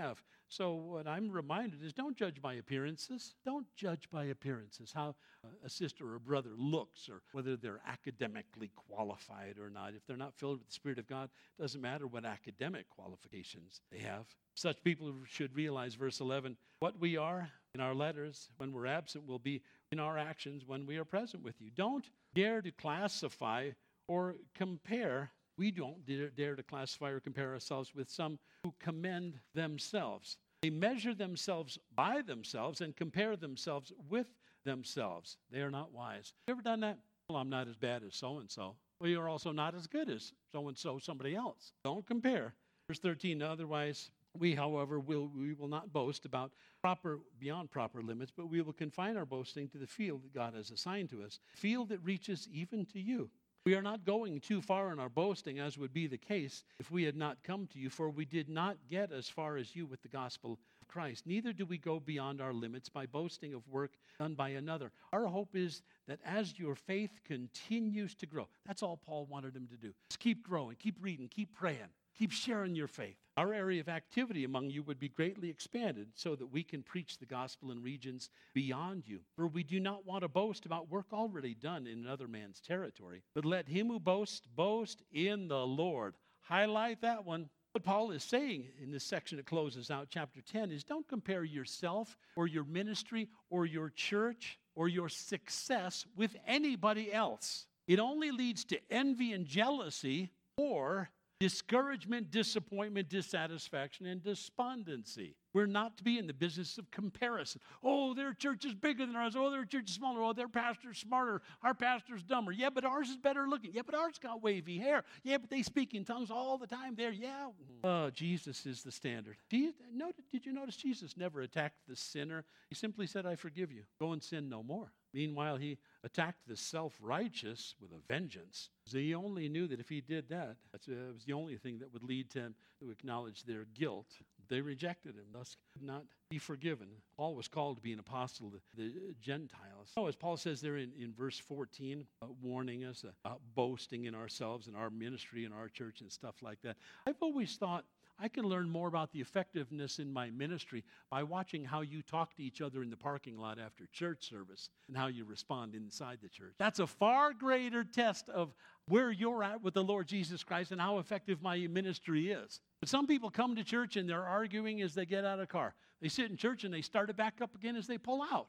So what I'm reminded is don't judge by appearances. Don't judge by appearances, how a sister or a brother looks or whether they're academically qualified or not. If they're not filled with the Spirit of God, it doesn't matter what academic qualifications they have. Such people should realize, verse 11, what we are in our letters when we're absent will be in our actions when we are present with you. Don't dare to classify or compare. We don't dare to classify or compare ourselves with some who commend themselves. They measure themselves by themselves and compare themselves with themselves. They are not wise. You ever done that? Well, I'm not as bad as so-and-so. Well, you're also not as good as so-and-so, somebody else. Don't compare. Verse 13, otherwise, we, however, will not boast about beyond proper limits, but we will confine our boasting to the field that God has assigned to us, field that reaches even to you. We are not going too far in our boasting, as would be the case if we had not come to you, for we did not get as far as you with the gospel of Christ. Neither do we go beyond our limits by boasting of work done by another. Our hope is that as your faith continues to grow, that's all Paul wanted him to do. Just keep growing, keep reading, keep praying, keep sharing your faith. Our area of activity among you would be greatly expanded so that we can preach the gospel in regions beyond you. For we do not want to boast about work already done in another man's territory, but let him who boasts, boast in the Lord. Highlight that one. What Paul is saying in this section that closes out chapter 10 is don't compare yourself or your ministry or your church or your success with anybody else. It only leads to envy and jealousy or discouragement, disappointment, dissatisfaction, and despondency. We're not to be in the business of comparison. Oh, their church is bigger than ours. Oh, their church is smaller. Oh, their pastor's smarter. Our pastor's dumber. Yeah, but ours is better looking. Yeah, but ours got wavy hair. Yeah, but they speak in tongues all the time there. Yeah. Jesus is the standard. Did you notice Jesus never attacked the sinner? He simply said, I forgive you. Go and sin no more. Meanwhile, he attacked the self-righteous with a vengeance. So he only knew that if he did that, it was the only thing that would lead them to acknowledge their guilt. They rejected him, thus could not be forgiven. Paul was called to be an apostle to the Gentiles. So as Paul says there in verse 14, warning us about boasting in ourselves and our ministry and our church and stuff like that. I've always thought I can learn more about the effectiveness in my ministry by watching how you talk to each other in the parking lot after church service and how you respond inside the church. That's a far greater test of where you're at with the Lord Jesus Christ and how effective my ministry is. But some people come to church and they're arguing as they get out of the car. They sit in church and they start it back up again as they pull out.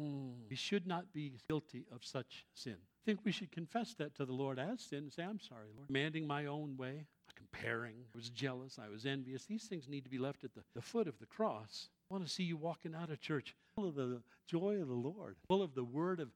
We should not be guilty of such sin. I think we should confess that to the Lord as sin and say, I'm sorry, Lord. Demanding my own way, comparing, I was jealous, I was envious. These things need to be left at the foot of the cross. I want to see you walking out of church full of the joy of the Lord, full of the word of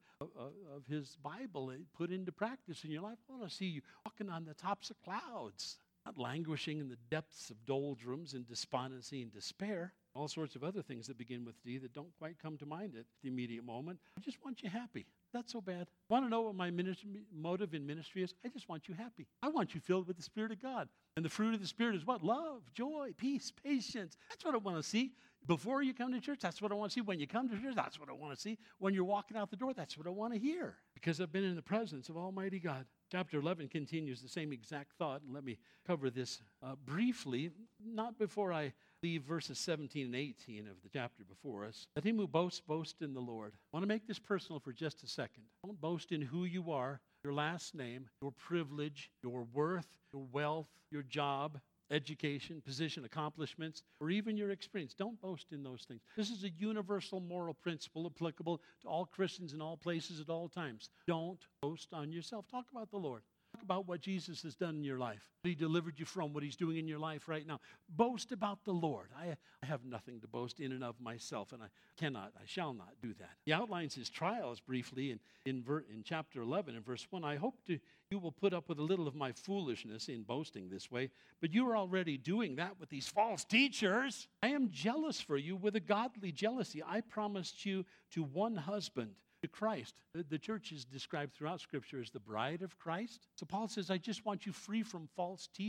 his Bible put into practice in your life. I want to see you walking on the tops of clouds, not languishing in the depths of doldrums and despondency and despair. All sorts of other things that begin with D that don't quite come to mind at the immediate moment. I just want you happy. That's so bad. Want to know what my motive in ministry is? I just want you happy. I want you filled with the Spirit of God. And the fruit of the Spirit is what? Love, joy, peace, patience. That's what I want to see. Before you come to church, that's what I want to see. When you come to church, that's what I want to see. When you're walking out the door, that's what I want to hear. Because I've been in the presence of Almighty God. Chapter 11 continues the same exact thought. And let me cover this briefly, not before I leave verses 17 and 18 of the chapter before us. Let him who boasts, boast in the Lord. I want to make this personal for just a second. Don't boast in who you are, your last name, your privilege, your worth, your wealth, your job, education, position, accomplishments, or even your experience. Don't boast in those things. This is a universal moral principle applicable to all Christians in all places at all times. Don't boast on yourself. Talk about the Lord. Talk about what Jesus has done in your life, what he delivered you from, what he's doing in your life right now. Boast about the Lord. I have nothing to boast in and of myself, and I shall not do that. He outlines his trials briefly in chapter 11 and verse 1. I hope you will put up with a little of my foolishness in boasting this way, but you are already doing that with these false teachers. I am jealous for you with a godly jealousy. I promised you to one husband, to Christ. The church is described throughout Scripture as the bride of Christ. So Paul says, I just want you free from false teaching.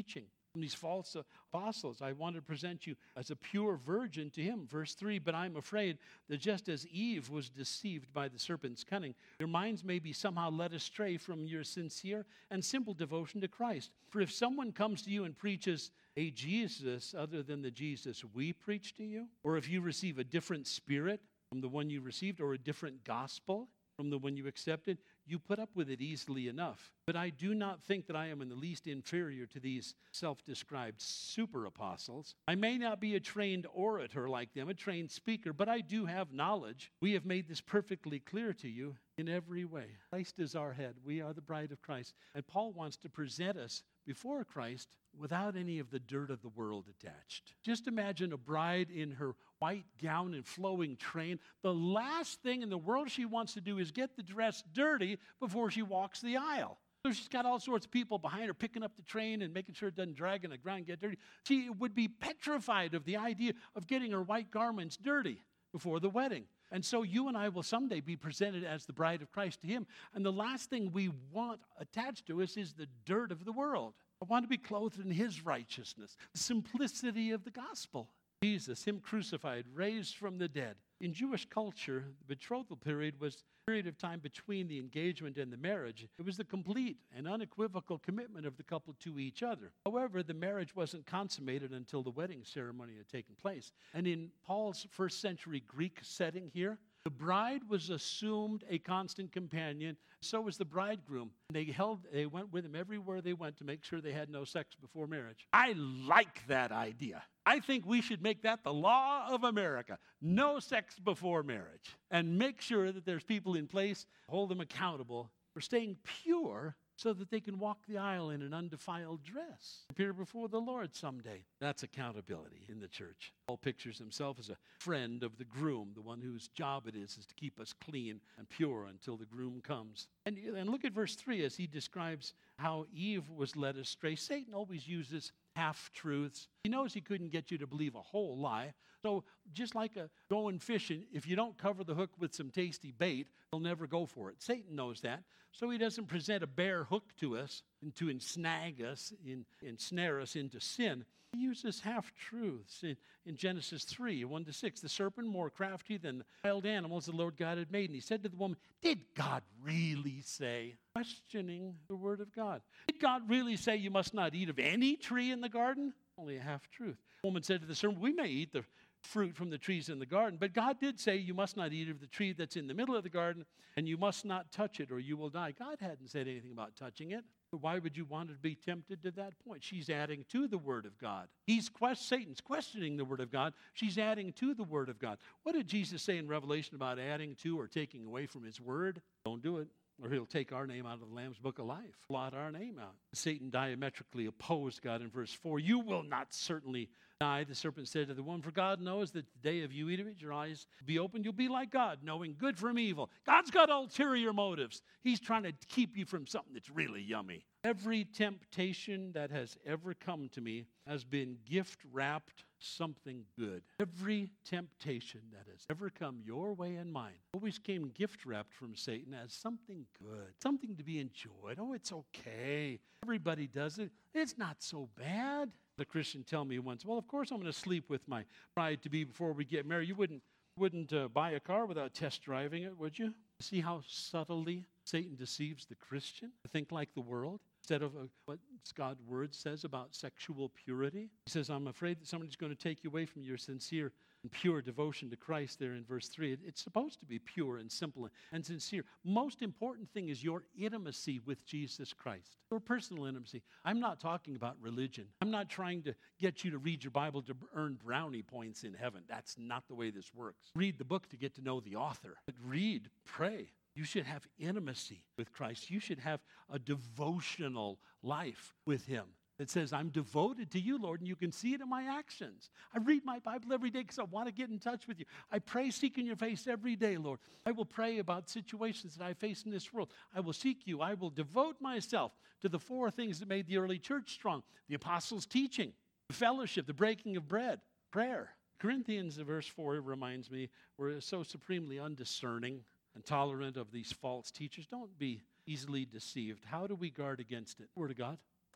from these false apostles. I want to present you as a pure virgin to him. Verse 3, but I'm afraid that just as Eve was deceived by the serpent's cunning, your minds may be somehow led astray from your sincere and simple devotion to Christ. For if someone comes to you and preaches a Jesus other than the Jesus we preach to you, or if you receive a different spirit from the one you received, or a different gospel from the one you accepted, you put up with it easily enough. But I do not think that I am in the least inferior to these self-described super apostles. I may not be a trained orator like them, a trained speaker, but I do have knowledge. We have made this perfectly clear to you in every way. Christ is our head. We are the bride of Christ. And Paul wants to present us before Christ without any of the dirt of the world attached. Just imagine a bride in her white gown and flowing train. The last thing in the world she wants to do is get the dress dirty before she walks the aisle. So she's got all sorts of people behind her picking up the train and making sure it doesn't drag on the ground and get dirty. She would be petrified of the idea of getting her white garments dirty before the wedding. And so you and I will someday be presented as the bride of Christ to him. And the last thing we want attached to us is the dirt of the world. I want to be clothed in his righteousness, the simplicity of the gospel. Jesus, him crucified, raised from the dead. In Jewish culture, the betrothal period was a period of time between the engagement and the marriage. It was the complete and unequivocal commitment of the couple to each other. However, the marriage wasn't consummated until the wedding ceremony had taken place. And in Paul's first century Greek setting here, the bride was assumed a constant companion. So was the bridegroom. They went with him everywhere they went to make sure they had no sex before marriage. I like that idea. I think we should make that the law of America. No sex before marriage. And make sure that there's people in place, hold them accountable for staying pure so that they can walk the aisle in an undefiled dress, appear before the Lord someday. That's accountability in the church. Paul pictures himself as a friend of the groom, the one whose job it is to keep us clean and pure until the groom comes. And look at verse 3 as he describes how Eve was led astray. Satan always uses half-truths. He knows he couldn't get you to believe a whole lie. So just like going fishing, if you don't cover the hook with some tasty bait, he'll never go for it. Satan knows that. So he doesn't present a bare hook to us and to ensnag us, ensnare us into sin. He uses half-truths. In Genesis 3, 1-6, the serpent, more crafty than the wild animals the Lord God had made. And he said to the woman, did God really say? Questioning the word of God. Did God really say you must not eat of any tree in the garden? Only a half-truth. The woman said to the serpent, we may eat the fruit from the trees in the garden, but God did say you must not eat of the tree that's in the middle of the garden, and you must not touch it or you will die. God hadn't said anything about touching it. Why would you want to be tempted to that point? She's adding to the word of God. Satan's questioning the word of God. She's adding to the word of God. What did Jesus say in Revelation about adding to or taking away from his word? Don't do it, or he'll take our name out of the Lamb's book of life, blot our name out. Satan diametrically opposed God in verse 4. You will not certainly die, the serpent said to the woman, for God knows that the day of you eat of it, your eyes will be opened. You'll be like God, knowing good from evil. God's got ulterior motives. He's trying to keep you from something that's really yummy. Every temptation that has ever come to me has been gift-wrapped something good. Every temptation that has ever come your way and mine always came gift-wrapped from Satan as something good, something to be enjoyed. Oh, it's okay. Everybody does it. It's not so bad. The Christian tell me once, well, of course I'm going to sleep with my bride-to-be before we get married. You wouldn't buy a car without test driving it, would you? See how subtly Satan deceives the Christian to think like the world instead of what God's word says about sexual purity. He says, I'm afraid that somebody's going to take you away from your sincere and pure devotion to Christ there in verse 3. It's supposed to be pure and simple and sincere. Most important thing is your intimacy with Jesus Christ, your personal intimacy. I'm not talking about religion. I'm not trying to get you to read your Bible to earn brownie points in heaven. That's not the way this works. Read the book to get to know the author. But read, pray. You should have intimacy with Christ. You should have a devotional life with him. It says, I'm devoted to you, Lord, and you can see it in my actions. I read my Bible every day because I want to get in touch with you. I pray seeking your face every day, Lord. I will pray about situations that I face in this world. I will seek you. I will devote myself to the four things that made the early church strong: the apostles' teaching, the fellowship, the breaking of bread, prayer. Corinthians, verse 4, reminds me, we're so supremely undiscerning and tolerant of these false teachers. Don't be easily deceived. How do we guard against it? Word of God.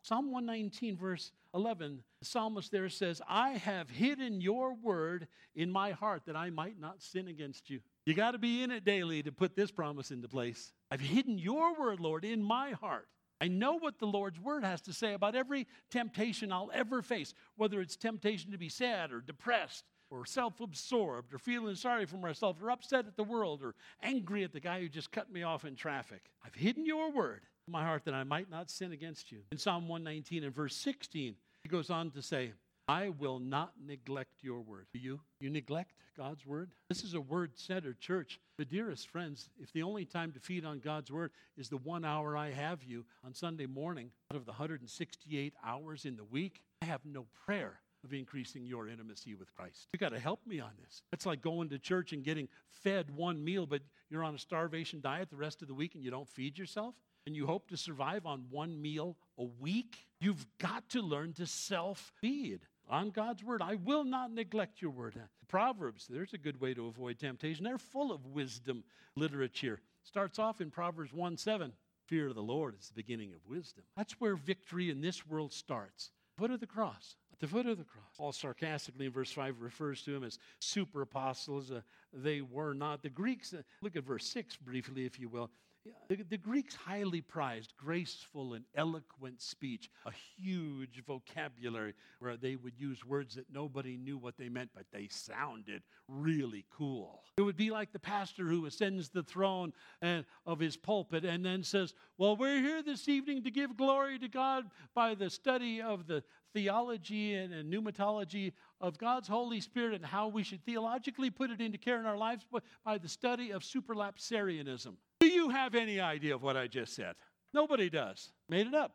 Psalm 119, verse 11, the psalmist there says, I have hidden your word in my heart that I might not sin against you. You got to be in it daily to put this promise into place. I've hidden your word, Lord, in my heart. I know what the Lord's word has to say about every temptation I'll ever face, whether it's temptation to be sad or depressed or self-absorbed or feeling sorry for myself or upset at the world or angry at the guy who just cut me off in traffic. I've hidden your word in my heart that I might not sin against you. In Psalm 119 and verse 16, he goes on to say, I will not neglect your word. Do you? You neglect God's word? This is a word-centered church. But dearest friends, if the only time to feed on God's word is the 1 hour I have you on Sunday morning out of the 168 hours in the week, I have no prayer of increasing your intimacy with Christ. You got to help me on this. It's like going to church and getting fed one meal, but you're on a starvation diet the rest of the week and you don't feed yourself, and you hope to survive on one meal a week. You've got to learn to self-feed on God's word. I will not neglect your word. Proverbs, there's a good way to avoid temptation. They're full of wisdom literature. Starts off in Proverbs 1:7. Fear of the Lord is the beginning of wisdom. That's where victory in this world starts. Foot of the cross. At the foot of the cross. Paul sarcastically in verse 5 refers to him as super apostles. They were not. The Greeks, look at verse 6 briefly, if you will. The Greeks highly prized graceful and eloquent speech, a huge vocabulary where they would use words that nobody knew what they meant, but they sounded really cool. It would be like the pastor who ascends the throne of his pulpit and then says, well, we're here this evening to give glory to God by the study of the theology and pneumatology of God's Holy Spirit and how we should theologically put it into care in our lives by the study of superlapsarianism. Do you have any idea of what I just said? Nobody does. Made it up.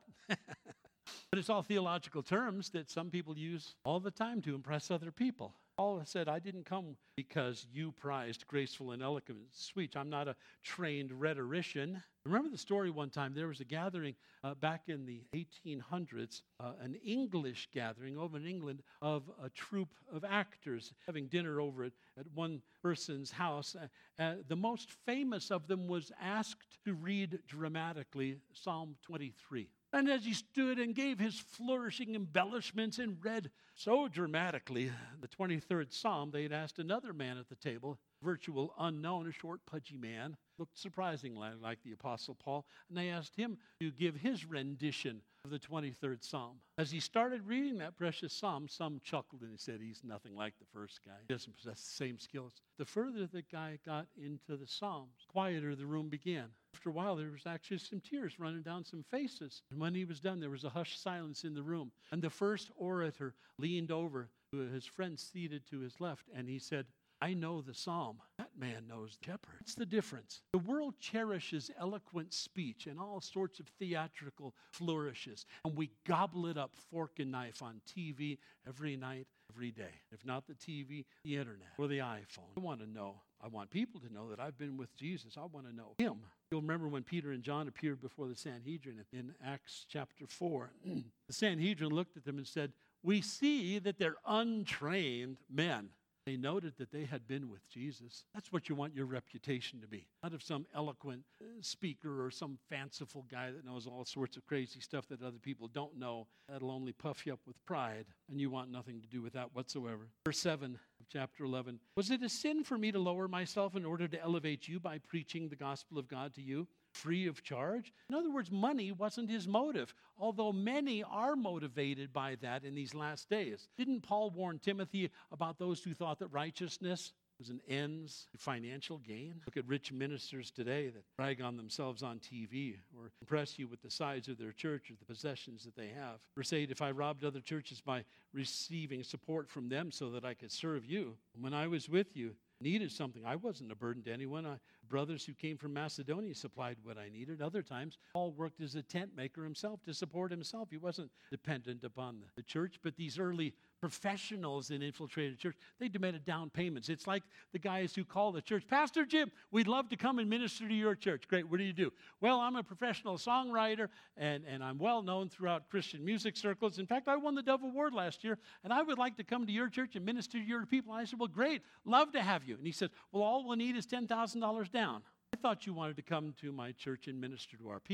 But it's all theological terms that some people use all the time to impress other people. Paul said, I didn't come because you prized graceful and eloquent speech. I'm not a trained rhetorician. Remember the story one time, there was a gathering back in the 1800s, an English gathering over in England of a troupe of actors having dinner over at one person's house. The most famous of them was asked to read dramatically Psalm 23. And as he stood and gave his flourishing embellishments and read so dramatically the 23rd Psalm, they had asked another man at the table, virtual unknown, a short, pudgy man, looked surprisingly like the Apostle Paul, and they asked him to give his rendition of the 23rd Psalm. As he started reading that precious psalm, some chuckled and he said, he's nothing like the first guy. He doesn't possess the same skills. The further the guy got into the Psalms, quieter the room began. After a while, there was actually some tears running down some faces. And when he was done, there was a hushed silence in the room. And the first orator leaned over to his friend seated to his left, and he said, I know the psalm. That man knows the shepherd. What's the difference? The world cherishes eloquent speech and all sorts of theatrical flourishes, and we gobble it up fork and knife on TV every night, every day. If not the TV, the internet, or the iPhone. I want to know. I want people to know that I've been with Jesus. I want to know him. You'll remember when Peter and John appeared before the Sanhedrin in Acts chapter 4. The Sanhedrin looked at them and said, we see that they're untrained men. They noted that they had been with Jesus. That's what you want your reputation to be. Not of some eloquent speaker or some fanciful guy that knows all sorts of crazy stuff that other people don't know. That'll only puff you up with pride, and you want nothing to do with that whatsoever. Verse 7 of chapter 11. Was it a sin for me to lower myself in order to elevate you by preaching the gospel of God to you? Free of charge? In other words, money wasn't his motive, although many are motivated by that in these last days. Didn't Paul warn Timothy about those who thought that righteousness was an ends to financial gain? Look at rich ministers today that brag on themselves on TV or impress you with the size of their church or the possessions that they have. Or say, if I robbed other churches by receiving support from them so that I could serve you, when I was with you, needed something, I wasn't a burden to anyone. Brothers who came from Macedonia supplied what I needed. Other times, Paul worked as a tent maker himself to support himself. He wasn't dependent upon the church, but these early professionals in infiltrated church, they demanded down payments. It's like the guys who call the church, Pastor Jim, we'd love to come and minister to your church. Great, what do you do? Well, I'm a professional songwriter, and I'm well known throughout Christian music circles. In fact, I won the Dove Award last year, and I would like to come to your church and minister to your people. And I said, well, great, love to have you. And he said, well, all we'll need is $10,000 down. I thought you wanted to come to my church and minister to our people.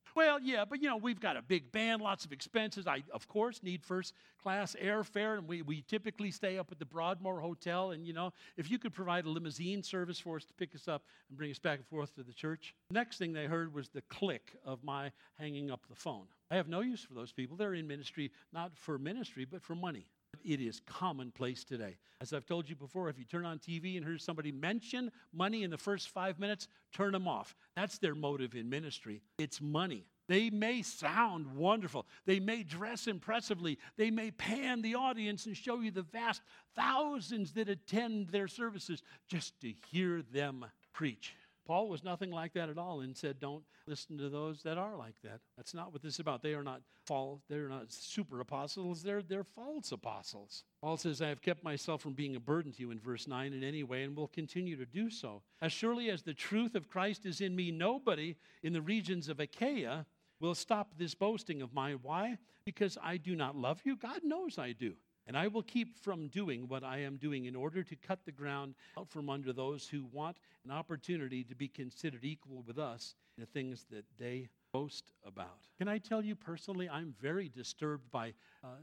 Well, yeah, but we've got a big band, lots of expenses. I, of course, need first-class airfare, and we typically stay up at the Broadmoor Hotel. And, if you could provide a limousine service for us to pick us up and bring us back and forth to the church. The next thing they heard was the click of my hanging up the phone. I have no use for those people. They're in ministry, not for ministry, but for money. It is commonplace today. As I've told you before, if you turn on TV and hear somebody mention money in the first 5 minutes, turn them off. That's their motive in ministry. It's money. They may sound wonderful. They may dress impressively. They may pan the audience and show you the vast thousands that attend their services just to hear them preach. Paul was nothing like that at all and said, don't listen to those that are like that. That's not what this is about. They are not false. They're not super apostles. They're false apostles. Paul says, I have kept myself from being a burden to you in verse 9 in any way and will continue to do so. As surely as the truth of Christ is in me, nobody in the regions of Achaia will stop this boasting of mine. Why? Because I do not love you? God knows I do. And I will keep from doing what I am doing in order to cut the ground out from under those who want an opportunity to be considered equal with us in the things that they boast about. Can I tell you personally, I'm very disturbed by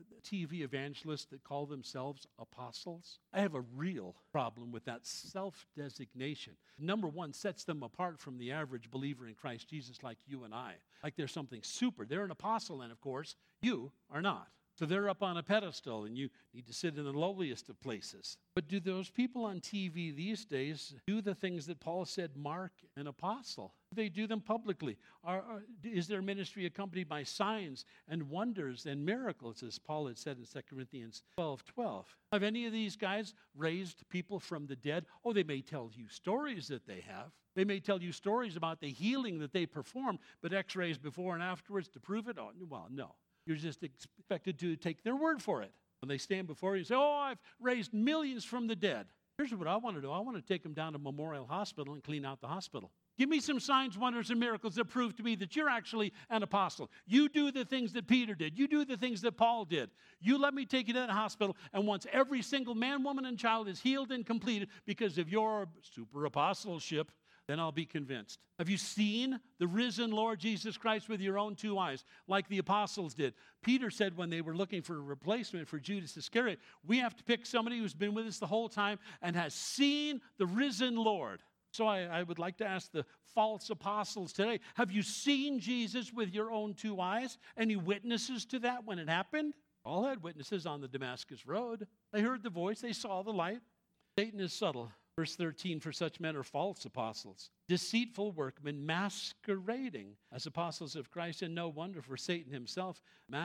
TV evangelists that call themselves apostles. I have a real problem with that self-designation. Number one, sets them apart from the average believer in Christ Jesus like you and I. Like they're something super. They're an apostle, and of course, you are not. So they're up on a pedestal, and you need to sit in the lowliest of places. But do those people on TV these days do the things that Paul said mark an apostle? They do them publicly. Is their ministry accompanied by signs and wonders and miracles, as Paul had said in 2 Corinthians 12:12? Have any of these guys raised people from the dead? Oh, they may tell you stories that they have. They may tell you stories about the healing that they perform, but x-rays before and afterwards to prove it? Oh, well, no. You're just expected to take their word for it. When they stand before you and say, oh, I've raised millions from the dead. Here's what I want to do. I want to take them down to Memorial Hospital and clean out the hospital. Give me some signs, wonders, and miracles that prove to me that you're actually an apostle. You do the things that Peter did. You do the things that Paul did. You let me take you to that hospital, and once every single man, woman, and child is healed and completed because of your super apostleship, then I'll be convinced. Have you seen the risen Lord Jesus Christ with your own two eyes, like the apostles did? Peter said when they were looking for a replacement for Judas Iscariot, we have to pick somebody who's been with us the whole time and has seen the risen Lord. So I would like to ask the false apostles today, have you seen Jesus with your own two eyes? Any witnesses to that when it happened? All had witnesses on the Damascus Road. They heard the voice. They saw the light. Satan is subtle. Verse 13, for such men are false apostles, deceitful workmen masquerading as apostles of Christ, and no wonder, for Satan himself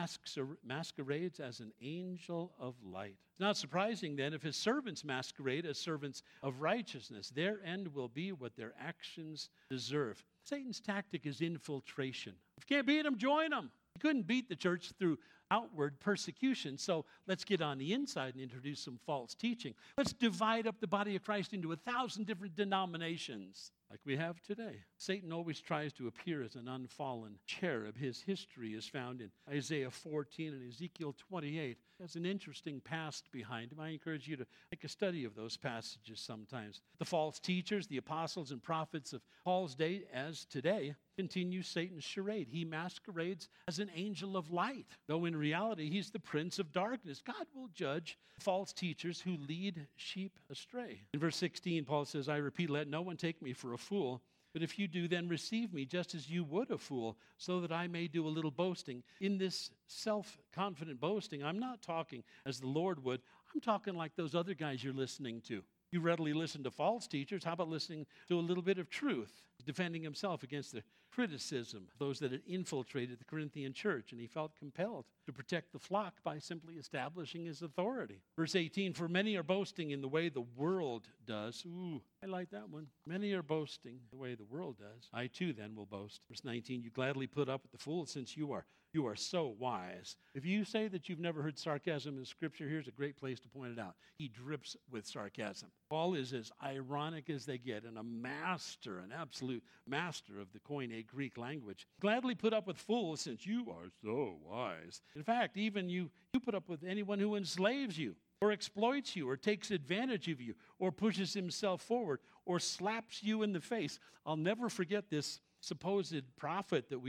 masquerades as an angel of light. It's not surprising then if his servants masquerade as servants of righteousness. Their end will be what their actions deserve. Satan's tactic is infiltration. If you can't beat him, join him. You couldn't beat the church through outward persecution, so let's get on the inside and introduce some false teaching. Let's divide up the body of Christ into 1,000 different denominations like we have today. Satan always tries to appear as an unfallen cherub. His history is found in Isaiah 14 and Ezekiel 28. There's an interesting past behind him. I encourage you to make a study of those passages sometimes. The false teachers, the apostles and prophets of Paul's day as today, continue Satan's charade. He masquerades as an angel of light, though in reality he's the prince of darkness. God will judge false teachers who lead sheep astray. In verse 16, Paul says, I repeat, let no one take me for a fool, but if you do, then receive me just as you would a fool, so that I may do a little boasting. In this self-confident boasting, I'm not talking as the Lord would. I'm talking like those other guys you're listening to. You readily listen to false teachers. How about listening to a little bit of truth? Defending himself against the criticism of those that had infiltrated the Corinthian church, and he felt compelled to protect the flock by simply establishing his authority. Verse 18, for many are boasting in the way the world does. Ooh, I like that one. Many are boasting the way the world does. I too then will boast. Verse 19, you gladly put up with the fool since you are so wise. If you say that you've never heard sarcasm in Scripture, here's a great place to point it out. He drips with sarcasm. Paul is as ironic as they get and a master, an absolute master of the Koine Greek language. Gladly put up with fools since you are so wise. In fact, even you put up with anyone who enslaves you or exploits you or takes advantage of you or pushes himself forward or slaps you in the face. I'll never forget this supposed prophet that we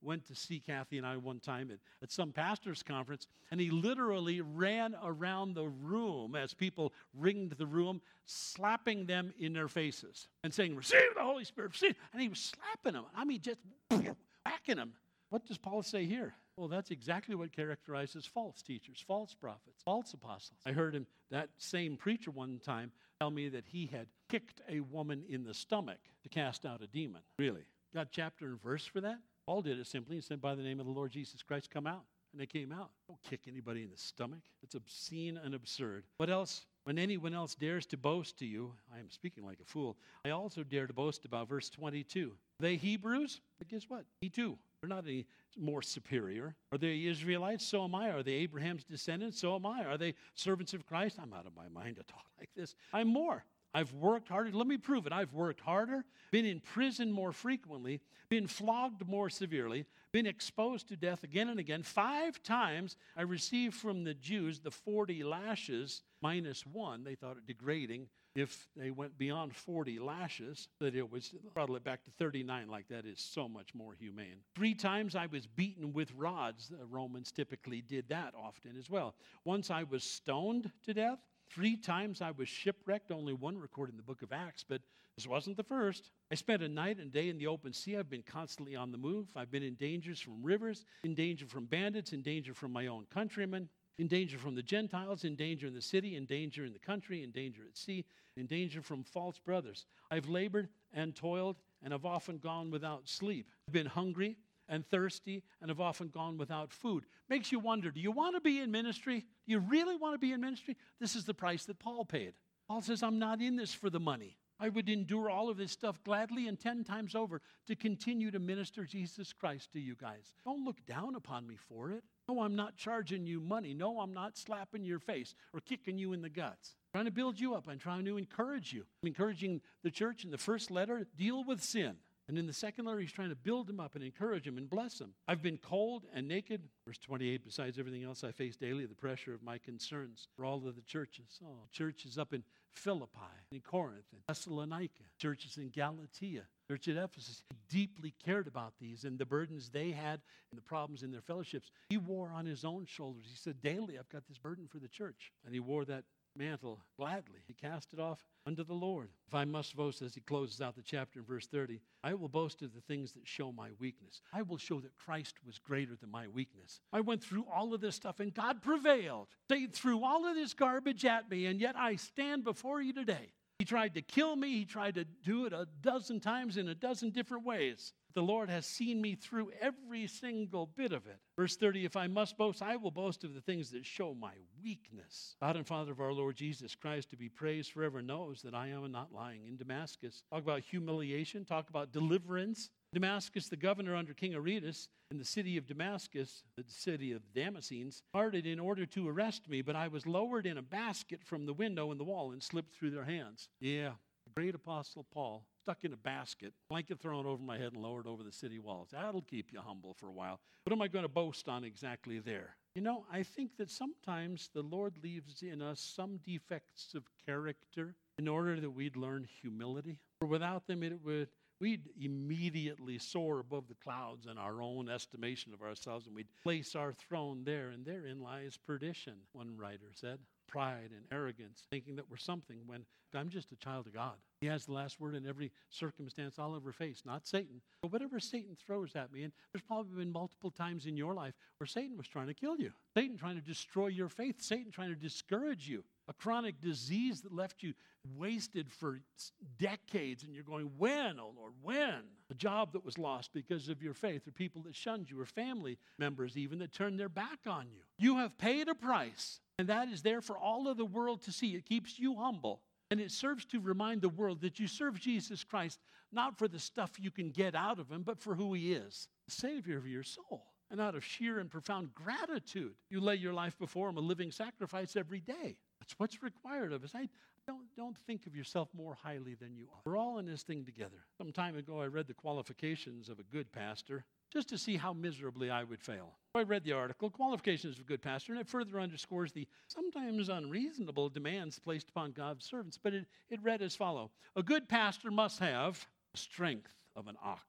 went to see Kathy and I one time at some pastor's conference, and he literally ran around the room as people ringed the room, slapping them in their faces and saying, "Receive the Holy Spirit, receive." And he was slapping them. I mean, just whacking them. What does Paul say here? Well, that's exactly what characterizes false teachers, false prophets, false apostles. I heard that same preacher one time tell me that he had kicked a woman in the stomach to cast out a demon. Really? Got chapter and verse for that? Paul did it simply. He said, "By the name of the Lord Jesus Christ, come out." And they came out. Don't kick anybody in the stomach. It's obscene and absurd. What else? When anyone else dares to boast to you, I am speaking like a fool, I also dare to boast about verse 22. Are they Hebrews? But guess what? Me too. They're not any more superior. Are they Israelites? So am I. Are they Abraham's descendants? So am I. Are they servants of Christ? I'm out of my mind to talk like this. I'm more. I've worked harder. Let me prove it. I've worked harder, been in prison more frequently, been flogged more severely, been exposed to death again and again. 5 times I received from the Jews the 40 lashes minus 1. They thought it degrading if they went beyond 40 lashes, that it was throttle it back to 39. Like that is so much more humane. 3 times I was beaten with rods. The Romans typically did that often as well. Once I was stoned to death. 3 times I was shipwrecked, only 1 recorded in the book of Acts, but this wasn't the first. I spent a night and day in the open sea. I've been constantly on the move. I've been in dangers from rivers, in danger from bandits, in danger from my own countrymen, in danger from the Gentiles, in danger in the city, in danger in the country, in danger at sea, in danger from false brothers. I've labored and toiled and have often gone without sleep. I've been hungry and thirsty and have often gone without food. Makes you wonder, do you want to be in ministry? Do you really want to be in ministry? This is the price that Paul paid. Paul says, I'm not in this for the money. I would endure all of this stuff gladly and 10 times over to continue to minister Jesus Christ to you guys. Don't look down upon me for it. No, I'm not charging you money. No, I'm not slapping your face or kicking you in the guts. I'm trying to build you up. I'm trying to encourage you. I'm encouraging the church in the first letter, deal with sin. And in the second letter, he's trying to build them up and encourage them and bless them. I've been cold and naked. Verse 28, besides everything else I face daily, the pressure of my concerns for all of the churches. Oh, churches up in Philippi, in Corinth, and Thessalonica, churches in Galatia, church at Ephesus. He deeply cared about these and the burdens they had and the problems in their fellowships. He wore on his own shoulders. He said, daily, I've got this burden for the church. And he wore that mantle gladly. He cast it off unto the Lord. If I must boast, as he closes out the chapter in verse 30, I will boast of the things that show my weakness. I will show that Christ was greater than my weakness. I went through all of this stuff and God prevailed. They threw all of this garbage at me, and yet I stand before you today. He tried to kill me. He tried to do it a dozen times in a dozen different ways. The Lord has seen me through every single bit of it. Verse 30, if I must boast, I will boast of the things that show my weakness. God and Father of our Lord Jesus Christ, to be praised forever, knows that I am not lying. In Damascus, talk about humiliation, talk about deliverance. Damascus, the governor under King Aretas, in the city of Damascus, the city of Damascenes, parted in order to arrest me, but I was lowered in a basket from the window in the wall and slipped through their hands. Yeah, the great apostle Paul, stuck in a basket, blanket thrown over my head and lowered over the city walls. That'll keep you humble for a while. What am I going to boast on exactly there? You know, I think that sometimes the Lord leaves in us some defects of character in order that we'd learn humility. For without them, we'd immediately soar above the clouds in our own estimation of ourselves, and we'd place our throne there, and therein lies perdition, one writer said. Pride and arrogance, thinking that we're something when I'm just a child of God. He has the last word in every circumstance I'll ever face, not Satan. But whatever Satan throws at me, and there's probably been multiple times in your life where Satan was trying to kill you. Satan trying to destroy your faith. Satan trying to discourage you. A chronic disease that left you wasted for decades, and you're going, when, oh Lord, when? A job that was lost because of your faith, or people that shunned you, or family members even that turned their back on you. You have paid a price, and that is there for all of the world to see. It keeps you humble, and it serves to remind the world that you serve Jesus Christ not for the stuff you can get out of him, but for who he is, the Savior of your soul. And out of sheer and profound gratitude, you lay your life before him, a living sacrifice every day. That's what's required of us. Don't think of yourself more highly than you are. We're all in this thing together. Some time ago, I read the qualifications of a good pastor just to see how miserably I would fail. I read the article, Qualifications of a Good Pastor, and it further underscores the sometimes unreasonable demands placed upon God's servants. But it read as follows. A good pastor must have the strength of an ox,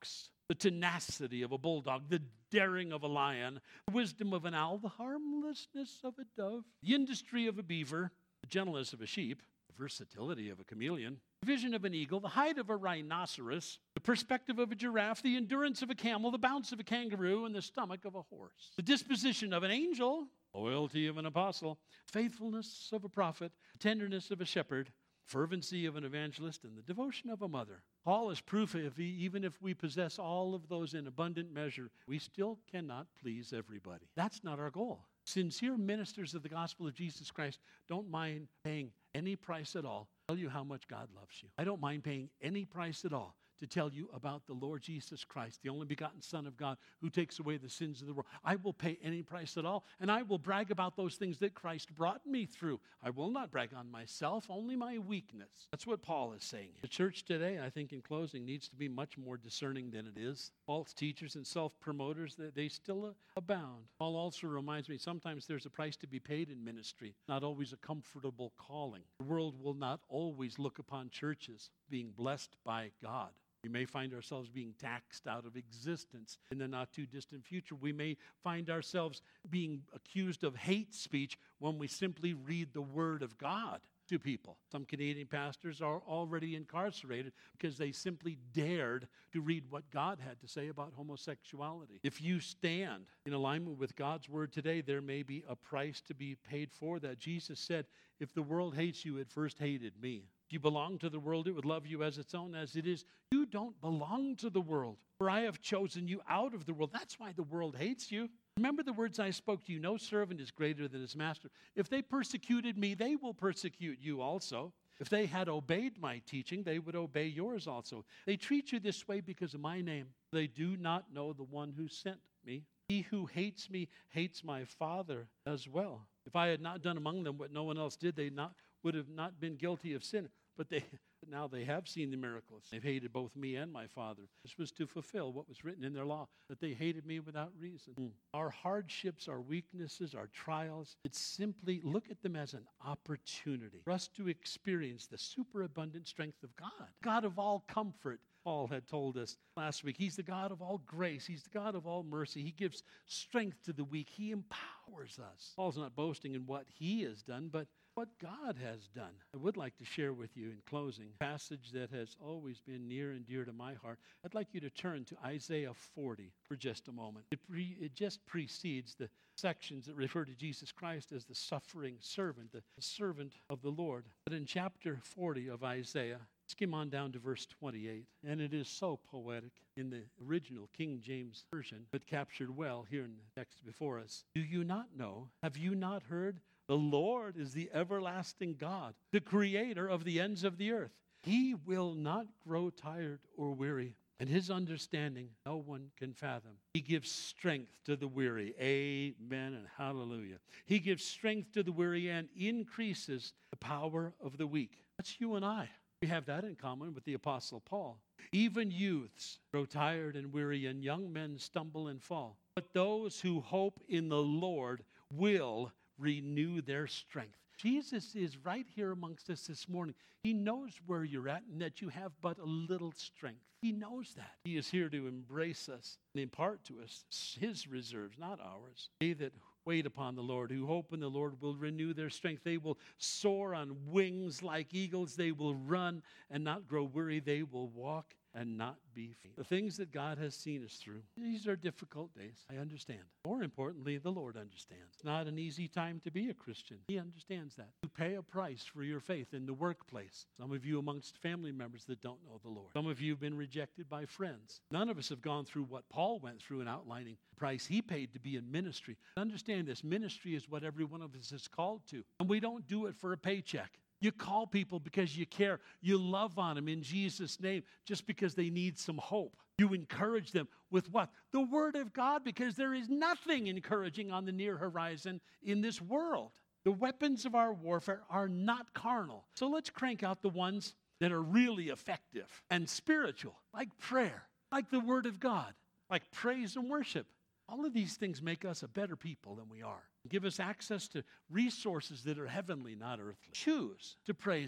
the tenacity of a bulldog, the daring of a lion, the wisdom of an owl, the harmlessness of a dove, the industry of a beaver, the gentleness of a sheep, the versatility of a chameleon, the vision of an eagle, the height of a rhinoceros, the perspective of a giraffe, the endurance of a camel, the bounce of a kangaroo, and the stomach of a horse, the disposition of an angel, loyalty of an apostle, faithfulness of a prophet, tenderness of a shepherd, fervency of an evangelist, and the devotion of a mother. All is proof even if we possess all of those in abundant measure, we still cannot please everybody. That's not our goal. Sincere ministers of the gospel of Jesus Christ don't mind paying any price at all to tell you how much God loves you. I don't mind paying any price at all to tell you about the Lord Jesus Christ, the only begotten Son of God who takes away the sins of the world. I will pay any price at all, and I will brag about those things that Christ brought me through. I will not brag on myself, only my weakness. That's what Paul is saying. The church today, I think in closing, needs to be much more discerning than it is. False teachers and self-promoters, they still abound. Paul also reminds me sometimes there's a price to be paid in ministry, not always a comfortable calling. The world will not always look upon churches being blessed by God. We may find ourselves being taxed out of existence in the not too distant future. We may find ourselves being accused of hate speech when we simply read the Word of God to people. Some Canadian pastors are already incarcerated because they simply dared to read what God had to say about homosexuality. If you stand in alignment with God's Word today, there may be a price to be paid for that. Jesus said, if the world hates you, it first hated me. If you belong to the world, it would love you as its own. As it is, you don't belong to the world, for I have chosen you out of the world. That's why the world hates you. Remember the words I spoke to you. No servant is greater than his master. If they persecuted me, they will persecute you also. If they had obeyed my teaching, they would obey yours also. They treat you this way because of my name. They do not know the one who sent me. He who hates me hates my Father as well. If I had not done among them what no one else did, they would have not been guilty of sin. But now they have seen the miracles. They've hated both me and my Father. This was to fulfill what was written in their law, that they hated me without reason. Our hardships, our weaknesses, our trials, it's simply look at them as an opportunity for us to experience the superabundant strength of God. God of all comfort, Paul had told us last week. He's the God of all grace. He's the God of all mercy. He gives strength to the weak. He empowers us. Paul's not boasting in what he has done, but what God has done. I would like to share with you in closing a passage that has always been near and dear to my heart. I'd like you to turn to Isaiah 40 for just a moment. It just precedes the sections that refer to Jesus Christ as the suffering servant, the servant of the Lord. But in chapter 40 of Isaiah, skim on down to verse 28, and it is so poetic in the original King James Version, but captured well here in the text before us. Do you not know? Have you not heard? The Lord is the everlasting God, the creator of the ends of the earth. He will not grow tired or weary, and his understanding no one can fathom. He gives strength to the weary. Amen and hallelujah. He gives strength to the weary and increases the power of the weak. That's you and I. We have that in common with the Apostle Paul. Even youths grow tired and weary, and young men stumble and fall. But those who hope in the Lord will renew their strength. Jesus is right here amongst us this morning. He knows where you're at and that you have but a little strength. He knows that. He is here to embrace us and impart to us his reserves, not ours. They that wait upon the Lord, who hope in the Lord, will renew their strength. They will soar on wings like eagles. They will run and not grow weary. They will walk and not be faint. The things that God has seen us through, these are difficult days. I understand. More importantly, the Lord understands. It's not an easy time to be a Christian. He understands that. You pay a price for your faith in the workplace. Some of you amongst family members that don't know the Lord. Some of you have been rejected by friends. None of us have gone through what Paul went through in outlining the price he paid to be in ministry. Understand this, ministry is what every one of us is called to. And we don't do it for a paycheck. You call people because you care. You love on them in Jesus' name just because they need some hope. You encourage them with what? The Word of God, because there is nothing encouraging on the near horizon in this world. The weapons of our warfare are not carnal. So let's crank out the ones that are really effective and spiritual, like prayer, like the Word of God, like praise and worship. All of these things make us a better people than we are. Give us access to resources that are heavenly, not earthly. Choose to praise him.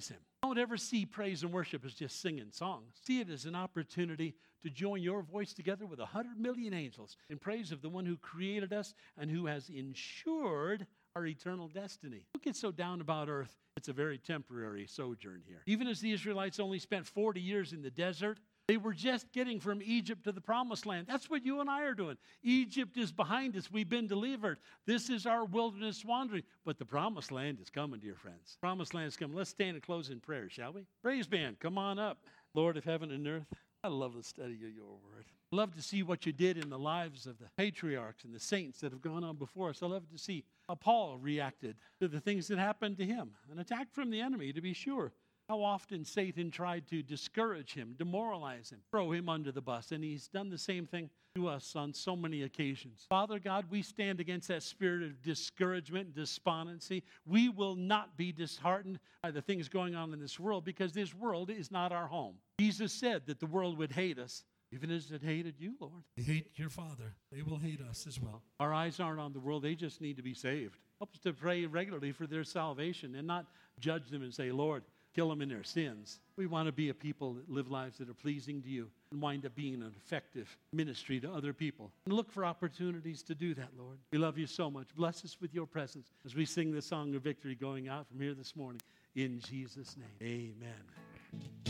Don't ever see praise and worship as just singing songs. See it as an opportunity to join your voice together with 100 million angels in praise of the one who created us and who has ensured our eternal destiny. Don't get so down about earth. It's a very temporary sojourn here. Even as the Israelites only spent 40 years in the desert, they were just getting from Egypt to the promised land. That's what you and I are doing. Egypt is behind us. We've been delivered. This is our wilderness wandering. But the promised land is coming, dear friends. Promised land is coming. Let's stand and close in prayer, shall we? Praise band, come on up. Lord of heaven and earth, I love the study of your word. I love to see what you did in the lives of the patriarchs and the saints that have gone on before us. I love to see how Paul reacted to the things that happened to him. An attack from the enemy, to be sure. How often Satan tried to discourage him, demoralize him, throw him under the bus. And he's done the same thing to us on so many occasions. Father God, we stand against that spirit of discouragement and despondency. We will not be disheartened by the things going on in this world because this world is not our home. Jesus said that the world would hate us, even as it hated you, Lord. They hate your Father. They will hate us as well. Our eyes aren't on the world. They just need to be saved. Help us to pray regularly for their salvation and not judge them and say, Lord, kill them in their sins. We want to be a people that live lives that are pleasing to you and wind up being an effective ministry to other people. And look for opportunities to do that, Lord. We love you so much. Bless us with your presence as we sing the song of victory going out from here this morning. In Jesus' name, amen.